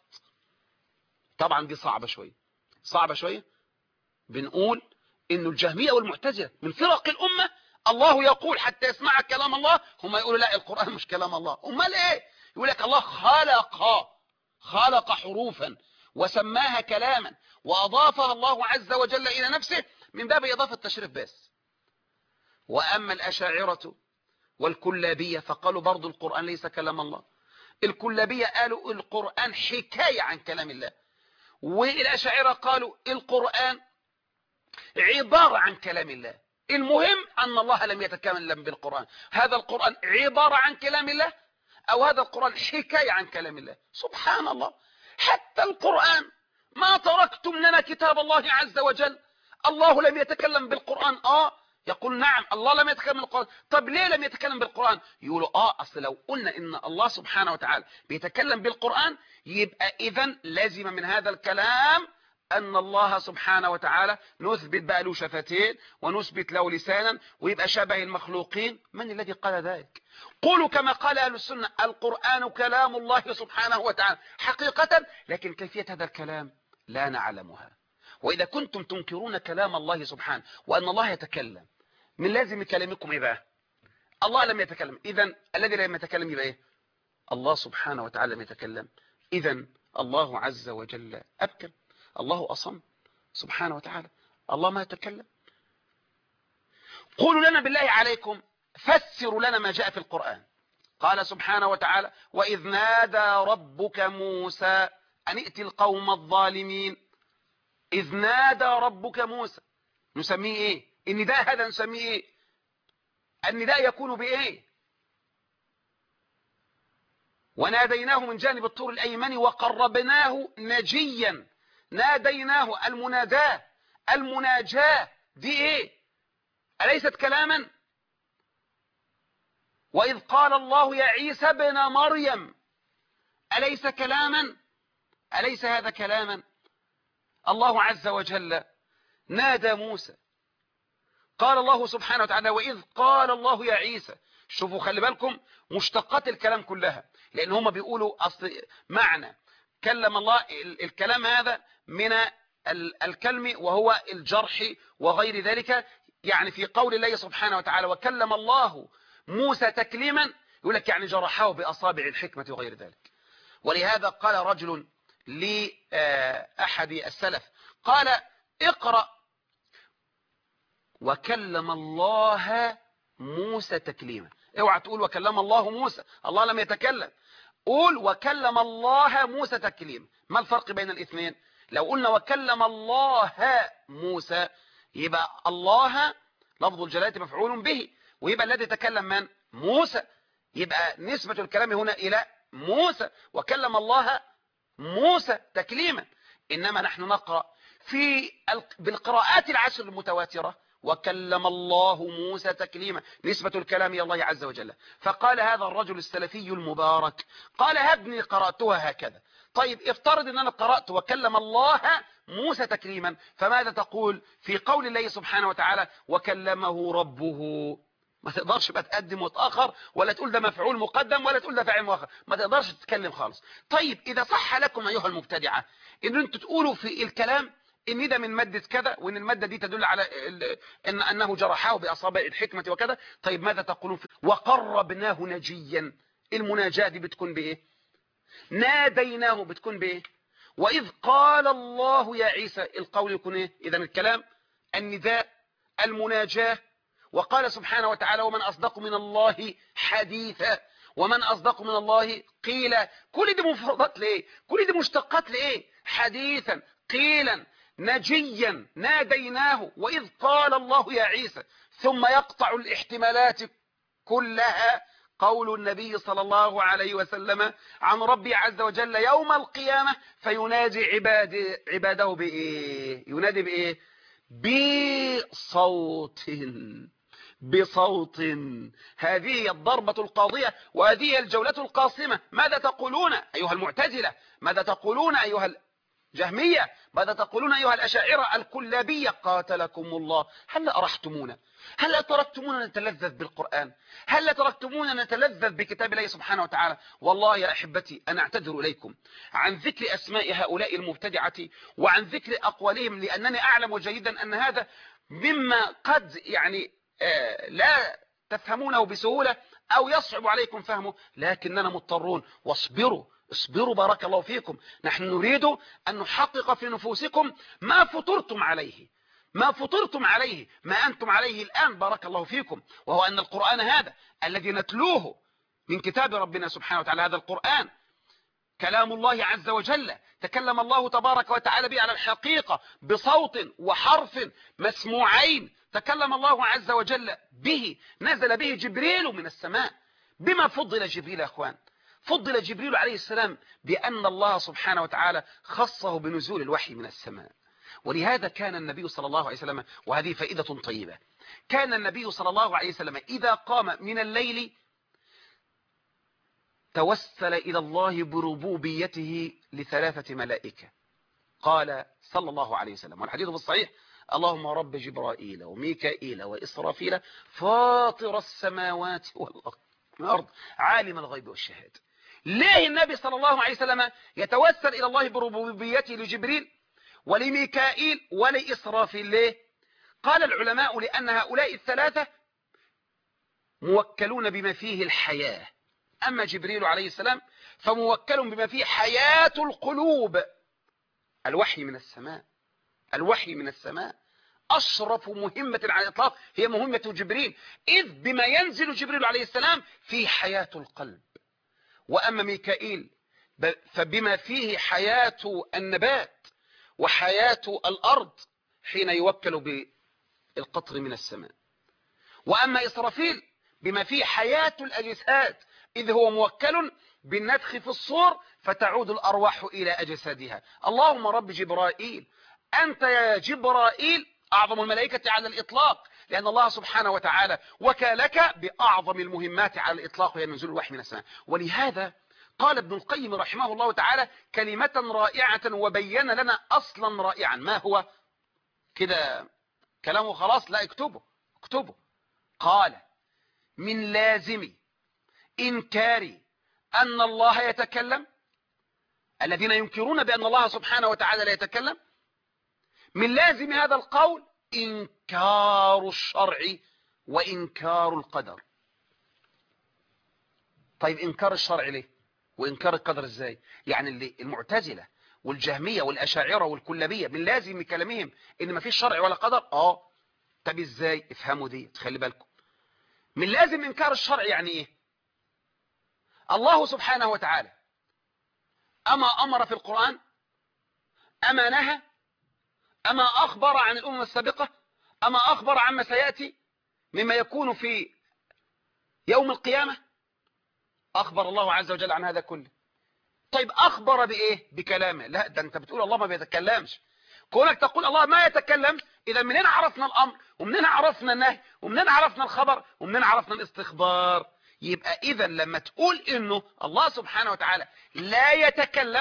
طبعا دي صعبة شوية، صعبة شوية. بنقول إنه الجهمية والمعتزلة من فرق الأمة، الله يقول حتى يسمع كلام الله، هم يقولوا لا القرآن مش كلام الله. أمال إيه؟ يقول لك الله خلق حروفا وسماها كلاما وأضافها الله عز وجل إلى نفسه من باب إضافة التشريف بس. وأما الأشاعرة والكلابية فقالوا برضو القرآن ليس كلام الله. الكلابية قالوا القرآن حكاية عن كلام الله، والأشاعرة قالوا القرآن عبارة عن كلام الله. المهم أن الله لم يتكلم بالقرآن. هذا القرآن عبارة عن كلام الله أو هذا القرآن حكاية عن كلام الله. سبحان الله، حتى القرآن ما تركتم لنا كتاب الله عز وجل. الله لم يتكلم بالقرآن. يقول نعم الله لم يتكلم بالقرآن. طب ليه لم يتكلم بالقرآن؟ يقولوا أصل لو قلنا إن الله سبحانه وتعالى بيتكلم بالقرآن يبقى إذن لازم من هذا الكلام أن الله سبحانه وتعالى نثبت بقى له شفتين ونثبت له لسانا ويبقى شبه المخلوقين. من الذي قال ذلك؟ قولوا كما قال أهل السنة القرآن كلام الله سبحانه وتعالى حقيقة، لكن كيفية هذا الكلام لا نعلمها. وإذا كنتم تنكرون كلام الله سبحانه وأن الله يتكلم، من لازم كلامكم إيه بقى؟ الله لم يتكلم، إذن الذي لم يتكلم يبقى إيه؟ الله سبحانه وتعالى لم يتكلم، إذن الله عز وجل أبكم، الله أصم سبحانه وتعالى، الله ما يتكلم. قولوا لنا بالله عليكم فسروا لنا ما جاء في القرآن. قال سبحانه وتعالى وإذ نادى ربك موسى أن ائت القوم الظالمين. إذ نادى ربك موسى نسميه إيه؟ النداء هذا نسميه إيه؟ النداء يكون بإيه؟ وناديناه من جانب الطور الأيمن وقربناه نجيا. ناديناه، المناجاة دي إيه؟ أليست كلاما؟ وإذ قال الله يا عيسى ابن مريم أليس كلاما؟ أليس هذا كلاما؟ الله عز وجل نادى موسى. قال الله سبحانه وتعالى وإذ قال الله يا عيسى. شوفوا خلي بالكم مشتقات الكلام كلها، لأن هم بيقولوا أصل معنى كلم الله، الكلام هذا من الكلم وهو الجرح وغير ذلك. يعني في قول الله سبحانه وتعالى وكلم الله موسى تكليما، يقول لك يعني جرحه بأصابع الحكمة وغير ذلك. ولهذا قال رجل لأحد السلف قال اقرأ وكلم الله موسى تكليما. اوعى تقول وكلم الله موسى، الله لم يتكلم. قول وكلم الله موسى تكليما. ما الفرق بين الاثنين؟ لو قلنا وكلم الله موسى يبقى الله لفظ الجلالة مفعول به، ويبقى الذي تكلم من؟ موسى، يبقى نسبة الكلام هنا إلى موسى وكلم الله موسى تكليما. إنما نحن نقرأ بالقراءات العشر المتواترة وكلم الله موسى تكليما، نسبة الكلام إلى الله عز وجل. فقال هذا الرجل السلفي المبارك قال هبني قرأتها هكذا. طيب افترض ان انا قرأت وكلم الله موسى تكريما، فماذا تقول في قول الله سبحانه وتعالى وكلمه ربه؟ ما تقدرش بقى تقدم وتأخر، ولا تقول ده مفعول مقدم، ولا تقول ده فاعل مؤخر، ما تقدرش تتكلم خالص. طيب إذا صح لكم أيها المبتدعة إن أنتوا تقولوا في الكلام إن ده من مادة كذا، وإن المادة دي تدل على أنه جرحاه بأصابع الحكمة وكذا، طيب ماذا تقولون في وقربناه نجيا؟ المناجاة دي بتكون بإيه؟ ناديناه بتكون بإيه؟ وإذ قال الله يا عيسى، القول يكون إيه؟ إذن الكلام النداء المناجاة. وقال سبحانه وتعالى ومن أصدق من الله حديثا، ومن أصدق من الله قيلا. كل دي مفردات لإيه؟ كل دي مشتقات لإيه؟ حديثا، قيلا، نجيا، ناديناه، وإذ قال الله يا عيسى. ثم يقطع الاحتمالات كلها قول النبي صلى الله عليه وسلم عن ربي عز وجل يوم القيامة فينادي عباده بإيه؟ ينادي بإيه؟ بصوت. هذه هي الضربة القاضية، وهذه هي الجولة القاصمة. ماذا تقولون أيها المعتزلة؟ ماذا تقولون أيها الجهمية؟ ماذا تقولون أيها الأشاعرة الكلابية؟ قاتلكم الله. هل أرحتمونا؟ هل تركتمونا نتلذذ بالقرآن؟ هل تركتمونا نتلذذ بكتاب الله سبحانه وتعالى؟ والله يا أحبتي أنا أعتذر إليكم عن ذكر أسماء هؤلاء المبتدعة وعن ذكر أقوالهم، لأنني أعلم جيدا أن هذا مما قد لا تفهمونه بسهولة أو يصعب عليكم فهمه، لكننا مضطرون. واصبروا، اصبروا بارك الله فيكم. نحن نريد أن نحقق في نفوسكم ما فطرتم عليه، ما أنتم عليه الآن بارك الله فيكم، وهو أن القرآن هذا الذي نتلوه من كتاب ربنا سبحانه وتعالى، هذا القرآن كلام الله عز وجل، تكلم الله تبارك وتعالى به على الحقيقة بصوت وحرف مسموعين، تكلم الله عز وجل به، نزل به جبريل من السماء. بما فضل جبريل يا أخوان؟ فضل جبريل عليه السلام بأن الله سبحانه وتعالى خصه بنزول الوحي من السماء. ولهذا كان النبي صلى الله عليه وسلم، وهذه فائدة طيبة، كان النبي صلى الله عليه وسلم إذا قام من الليل توسل إلى الله بربوبيته لثلاثة ملائكة. قال صلى الله عليه وسلم والحديث في الصحيح اللهم رب جبرائيل وميكائيل وإسرافيل فاطر السماوات والأرض عالم الغيب والشهادة. ليه النبي صلى الله عليه وسلم يتوسل إلى الله بربوبيته لجبريل ولميكائيل ولإسرافيل؟ ليه؟ قال العلماء لأن هؤلاء الثلاثة موكلون بما فيه الحياة. أما جبريل عليه السلام فموكل بما فيه حياة القلوب. الوحي من السماء، الوحي من السماء أشرف مهمة على الإطلاق هي مهمة جبريل، إذ بما ينزل جبريل عليه السلام في حياة القلب. وأما ميكائيل فبما فيه حياة النبات وحياة الأرض حين يوكل بالقطر من السماء. وأما إسرافيل بما فيه حياة الأجساد، إذ هو موكل بالنفخ في الصور فتعود الأرواح إلى أجسادها. اللهم رب جبرائيل، أنت يا جبرائيل أعظم الملائكة على الإطلاق، لأن الله سبحانه وتعالى وكالك بأعظم المهمات على الإطلاق وهي نزول الوحي من السماء. ولهذا قال ابن القيم رحمه الله تعالى كلمة رائعة وبين لنا أصلا رائعا. ما هو؟ كده كلامه خلاص؟ لا، اكتبه. قال من لازم إنكار أن الله يتكلم، الذين ينكرون بأن الله سبحانه وتعالى لا يتكلم، من لازم هذا القول إنكار الشرع وإنكار القدر. طيب إنكار الشرع ليه وإنكار القدر إزاي؟ يعني اللي المعتزلة والجهمية والأشاعرة والكلابية من لازم كلامهم إن ما فيش شرع ولا قدر. طب إزاي؟ افهموا دي، تخلي بالكم. من لازم إنكار الشرع يعني إيه؟ الله سبحانه وتعالى أما أمر في القرآن، أما نهى، أما أخبر عن الأمم السابقة، أما أخبر عما سيأتي مما يكون في يوم القيامة؟ أخبر الله عز وجل عن هذا كله. طيب أخبر بإيه؟ بكلامه. لا، ده أنت بتقول الله ما بيتكلمش. كونك تقول الله ما يتكلم، إذا منين عرفنا الأمر ومنين عرفنا النهي ومنين عرفنا الخبر ومنين عرفنا الاستخبار؟ يبقى إذا لما تقول إنه الله سبحانه وتعالى لا يتكلم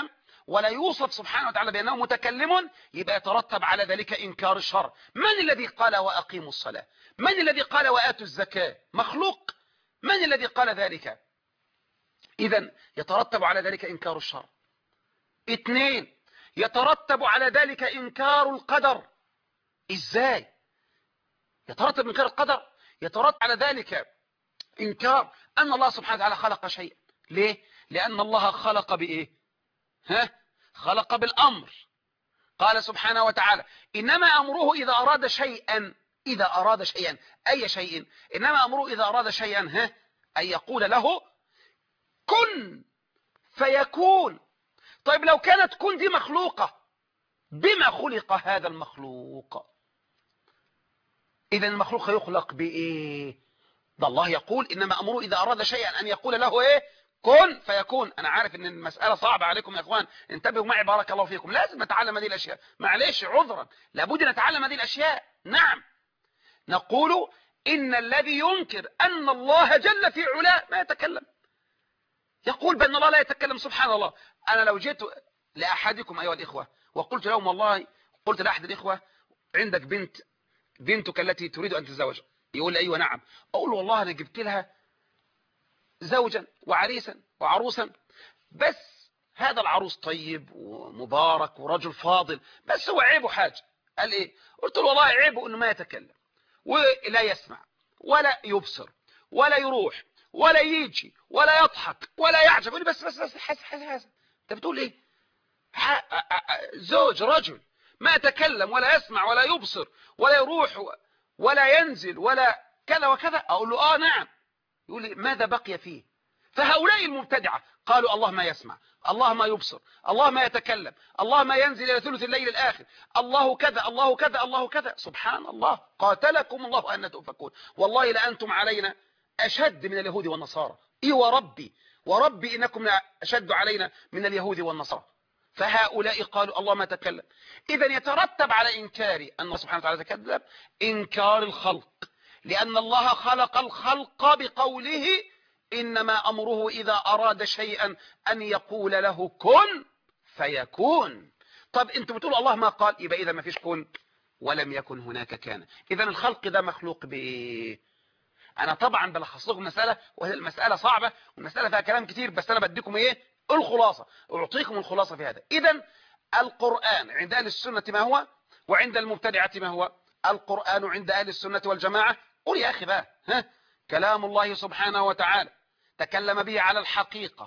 ولا يوصف سبحانه وتعالى بأنه متكلم، يبقى يترتب على ذلك إنكار الشر. من الذي قال وأقيموا الصلاة؟ من الذي قال وآتوا الزكاة؟ مخلوق. من الذي قال ذلك؟ إذن يترتب على ذلك إنكار الشر. 2، يترتب على ذلك إنكار القدر. إزاي يترتب إنكار القدر؟ يترتب على ذلك إنكار أن الله سبحانه وتعالى خلق شيئا. ليه؟ لأن الله خلق بإيه؟ خلق بالأمر. قال سبحانه وتعالى إنما أمره إذا أراد شيئا، إذا أراد شيئا، أي شيء، إنما أمره إذا أراد شيئا أن يقول له كن فيكون. طيب لو كانت كن دي مخلوقة، بما خلق هذا المخلوق؟ إذا المخلوق يخلق بإيه؟ ده الله يقول إنما أمره إذا أراد شيئا أن يقول له إيه؟ كن فيكون. أنا عارف إن المسألة صعبة عليكم يا إخوان، انتبهوا معي بارك الله فيكم. لازم نتعلم هذه الأشياء، معلش عذرا، لابد نتعلم هذه الأشياء. نعم، نقول إن الذي ينكر أن الله جل في علاه ما يتكلم، يقول بأن الله لا يتكلم. سبحان الله. أنا لو جيت لأحدكم أيها الإخوة وقلت لهم والله، قلت لأحد الإخوة عندك بنتك التي تريد أن تتزوج، يقول لي أيوة نعم. أقول له والله أنا جبت لها زوجا وعريسا وعروسا، بس هذا العروس طيب ومبارك ورجل فاضل، بس هو عيبه حاجة. قال إيه؟ قلت له والله عيبه إنه ما يتكلم ولا يسمع ولا يبصر ولا يروح ولا يجي ولا يضحك ولا يعجب. يقول لي بس حسن انت بتقول ايه؟ زوج رجل ما يتكلم ولا يسمع ولا يبصر ولا يروح ولا ينزل ولا كذا وكذا. اقول له نعم. يقول لي ماذا بقي فيه؟ فهؤلاء المبتدعة قالوا الله ما يسمع، الله ما يبصر، الله ما يتكلم، الله ما ينزل إلى ثلث الليل الآخر، الله كذا الله كذا الله كذا. سبحان الله، قاتلكم الله أن تؤفكون. والله لأنتم علينا أشد من اليهود والنصارى. إيه وربي إنكم أشد علينا من اليهود والنصارى. فهؤلاء قالوا الله ما تكلم. إذا يترتب على إنكار أن الله سبحانه وتعالى تكلم إنكار الخلق، لأن الله خلق الخلق بقوله إنما أمره إذا أراد شيئا أن يقول له كن فيكون. طب أنتم بتقولوا الله ما قال، يبقى إذا ما فيش كن ولم يكن هناك كان. إذا الخلق ده مخلوق بإيه؟ أنا طبعا بلخص لكم مسألة، وهي المسألة صعبة والمسألة فيها كلام كتير، بس أنا بديكم إيه؟ الخلاصة، أعطيكم الخلاصة في هذا. إذا القرآن عند أهل السنة ما هو، وعند المبتدعة ما هو؟ القرآن عند أهل السنة والجماعة قل يا أخي بقى كلام الله سبحانه وتعالى تكلم به على الحقيقة،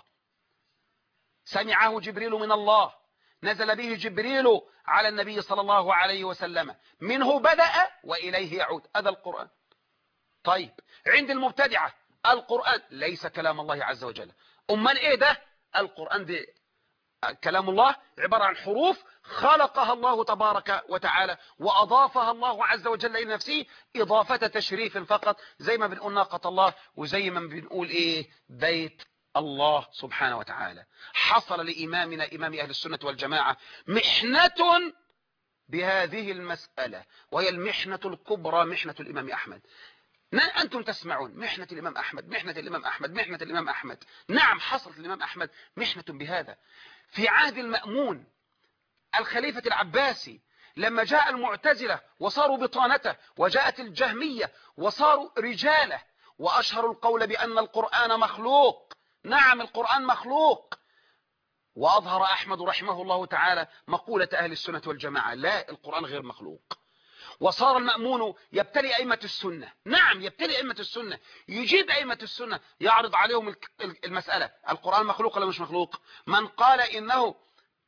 سمعه جبريل من الله، نزل به جبريل على النبي صلى الله عليه وسلم، منه بدأ وإليه يعود. هذا القرآن. طيب عند المبتدعة القرآن ليس كلام الله عز وجل. أمال إيه ده؟ القرآن ده كلام الله عبارة عن حروف خلقها الله تبارك وتعالى وأضافها الله عز وجل إلى نفسه إضافة تشريف فقط، زي ما بنقول ناقة الله وزي ما بنقول إيه بيت الله سبحانه وتعالى. حصل لإمامنا إمام أهل السنة والجماعة محنة بهذه المسألة، وهي المحنة الكبرى، محنة الإمام أحمد. أنتم تسمعون محنة الإمام أحمد، محنة الإمام أحمد، محنة الإمام أحمد. نعم حصلت الإمام أحمد محنة بهذا في عهد المأمون الخليفة العباسي، لما جاء المعتزلة وصاروا بطانته، وجاءت الجهمية وصاروا رجاله، وأشهروا القول بأن القرآن مخلوق. نعم القرآن مخلوق. وأظهر أحمد رحمه الله تعالى مقولة أهل السنة والجماعة لا، القرآن غير مخلوق. وصار المأمون يبتلي أئمة السنة. نعم يبتلي أئمة السنة، يجيب أئمة السنة، يعرض عليهم المسألة القرآن مخلوق ولا مش مخلوق. من قال إنه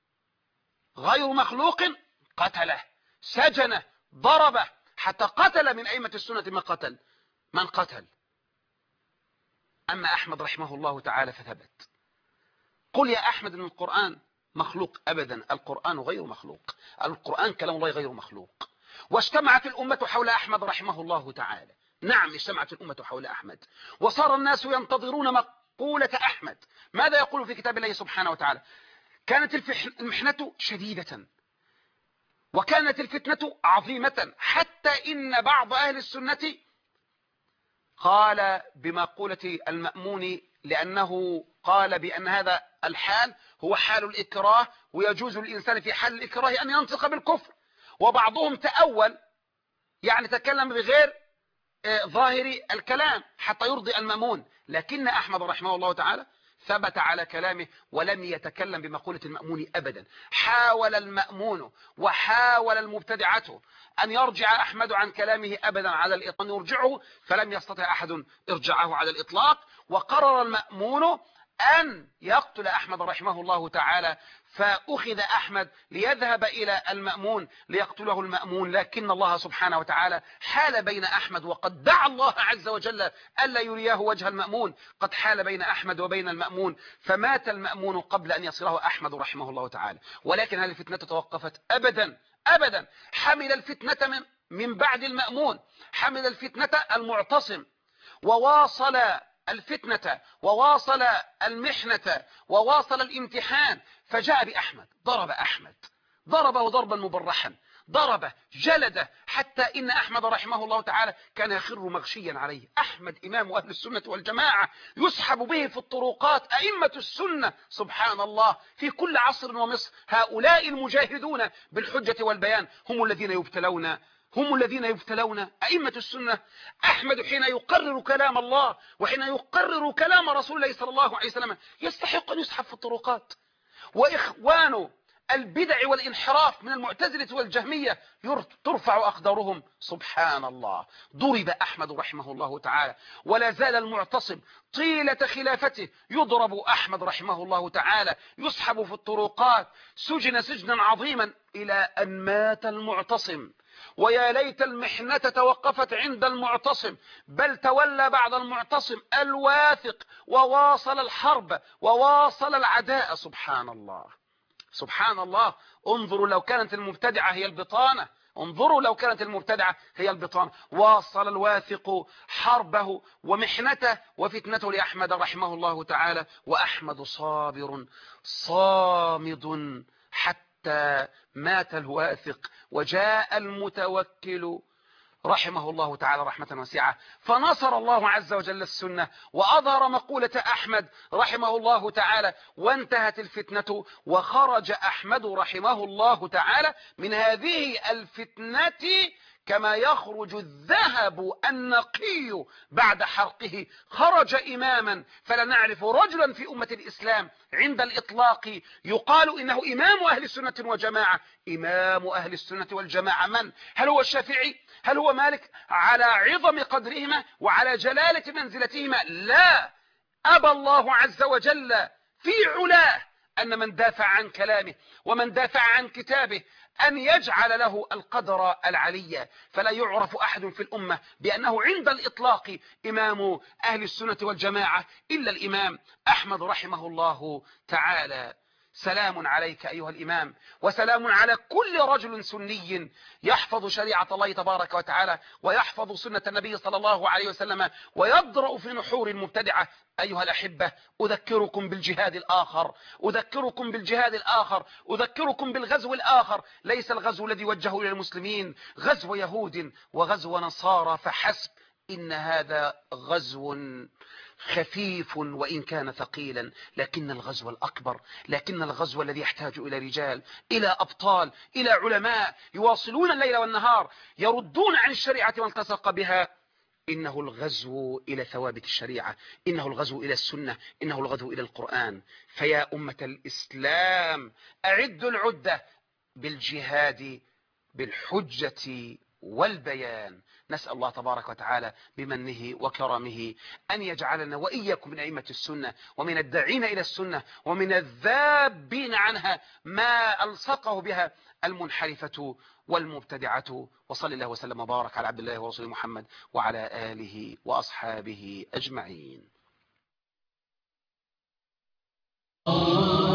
غير مخلوق قتله، سجنه، ضربه، حتى قتل من أئمة السنة من قتل. أما أحمد رحمه الله تعالى فثبت. قل يا أحمد إن القرآن مخلوق. أبدا، القرآن غير مخلوق، القرآن كلام الله غير مخلوق. واجتمعت الأمة حول أحمد رحمه الله تعالى. نعم اجتمعت الأمة حول أحمد، وصار الناس ينتظرون مقولة أحمد ماذا يقول في كتاب الله سبحانه وتعالى. كانت المحنة شديدة وكانت الفتنة عظيمة، حتى إن بعض أهل السنة قال بمقولة المأمون لأنه قال بأن هذا الحال هو حال الإكراه، ويجوز للإنسان في حال الإكراه أن ينطق بالكفر. وبعضهم تأول، يعني تكلم بغير ظاهر الكلام حتى يرضي المأمون، لكن أحمد رحمه الله تعالى ثبت على كلامه ولم يتكلم بمقولة المأمون أبدا. حاول المأمون وحاول المبتدعة أن يرجع أحمد عن كلامه أبدا على الإطلاق، يرجعه فلم يستطع أحد إرجاعه على الإطلاق. وقرر المأمون أن يقتل أحمد رحمه الله تعالى، فأخذ أحمد ليذهب إلى المأمون ليقتله المأمون، لكن الله سبحانه وتعالى حال بين أحمد، وقد دعا الله عز وجل ألا يرياه وجه المأمون، قد حال بين أحمد وبين المأمون، فمات المأمون قبل أن يصله أحمد رحمه الله تعالى. ولكن هل الفتنة توقفت؟ أبدا أبدا. حمل الفتنة من بعد المأمون، حمل الفتنة المعتصم، وواصل الفتنة وواصل المحنة وواصل الامتحان، فجاء بأحمد، ضرب أحمد، ضربه ضربا مبرحا، ضربه جلده، حتى إن أحمد رحمه الله تعالى كان يخر مغشيا عليه. أحمد إمام أهل السنة والجماعة يسحب به في الطرقات أئمة السنة، سبحان الله، في كل عصر ومصر. هؤلاء المجاهدون بالحجة والبيان هم الذين يبتلون، هم الذين يبتلون. أئمة السنة. أحمد حين يقرر كلام الله وحين يقرر كلام رسول الله صلى الله عليه وسلم يستحق أن يسحب في الطرقات. وإخوان البدع والانحراف من المعتزلة والجهمية ترفع أقدارهم، سبحان الله. ضرب أحمد رحمه الله تعالى، ولا زال المعتصم طيلة خلافته يضرب أحمد رحمه الله تعالى، يسحب في الطرقات، سجن سجنا عظيما إلى أن مات المعتصم. ويا ليت المحنة توقفت عند المعتصم، بل تولى بعد المعتصم الواثق وواصل الحرب وواصل العداء. سبحان الله سبحان الله. انظروا لو كانت المبتدعة هي البطانة، انظروا لو كانت المبتدعة هي البطانة. واصل الواثق حربه ومحنته وفتنته لأحمد رحمه الله تعالى، وأحمد صابر صامد حتى مات الواثق، وجاء المتوكل رحمه الله تعالى رحمة واسعة، فنصر الله عز وجل السنة وأظهر مقولة أحمد رحمه الله تعالى، وانتهت الفتنة، وخرج أحمد رحمه الله تعالى من هذه الفتنة كما يخرج الذهب النقي بعد حرقه. خرج إماما، فلا نعرف رجلا في أمة الإسلام عند الإطلاق يقال إنه إمام أهل السنة والجماعة. إمام أهل السنة والجماعة من؟ هل هو الشافعي؟ هل هو مالك؟ على عظم قدرهما وعلى جلالة منزلتهما لا. أبى الله عز وجل في علاه أن من دافع عن كلامه ومن دافع عن كتابه أن يجعل له القدر العلي، فلا يعرف أحد في الأمة بأنه عند الإطلاق إمام أهل السنة والجماعة إلا الإمام أحمد رحمه الله تعالى. سلام عليك أيها الإمام، وسلام على كل رجل سني يحفظ شريعة الله تبارك وتعالى ويحفظ سنة النبي صلى الله عليه وسلم ويضرأ في نحور المبتدعة. أيها الأحبة، أذكركم بالجهاد الآخر، أذكركم بالجهاد الآخر، أذكركم بالغزو الآخر. ليس الغزو الذي وجهه إلى المسلمين غزو يهود وغزو نصارى فحسب، إن هذا غزو خفيف وإن كان ثقيلا، لكن الغزو الأكبر، لكن الغزو الذي يحتاج إلى رجال، إلى أبطال، إلى علماء يواصلون الليل والنهار يردون عن الشريعة والتصق بها، إنه الغزو إلى ثوابت الشريعة، إنه الغزو إلى السنة، إنه الغزو إلى القرآن. فيا أمة الإسلام، أعدوا العدة بالجهاد بالحجة والبيان. نسأل الله تبارك وتعالى بمنه وكرمه أن يجعلنا وإياكم من أئمة السنة ومن الداعين إلى السنة ومن الذابين عنها ما ألصقه بها المنحرفة والمبتدعة. وصلى الله وسلم وبارك على عبد الله ورسوله محمد وعلى آله وأصحابه أجمعين.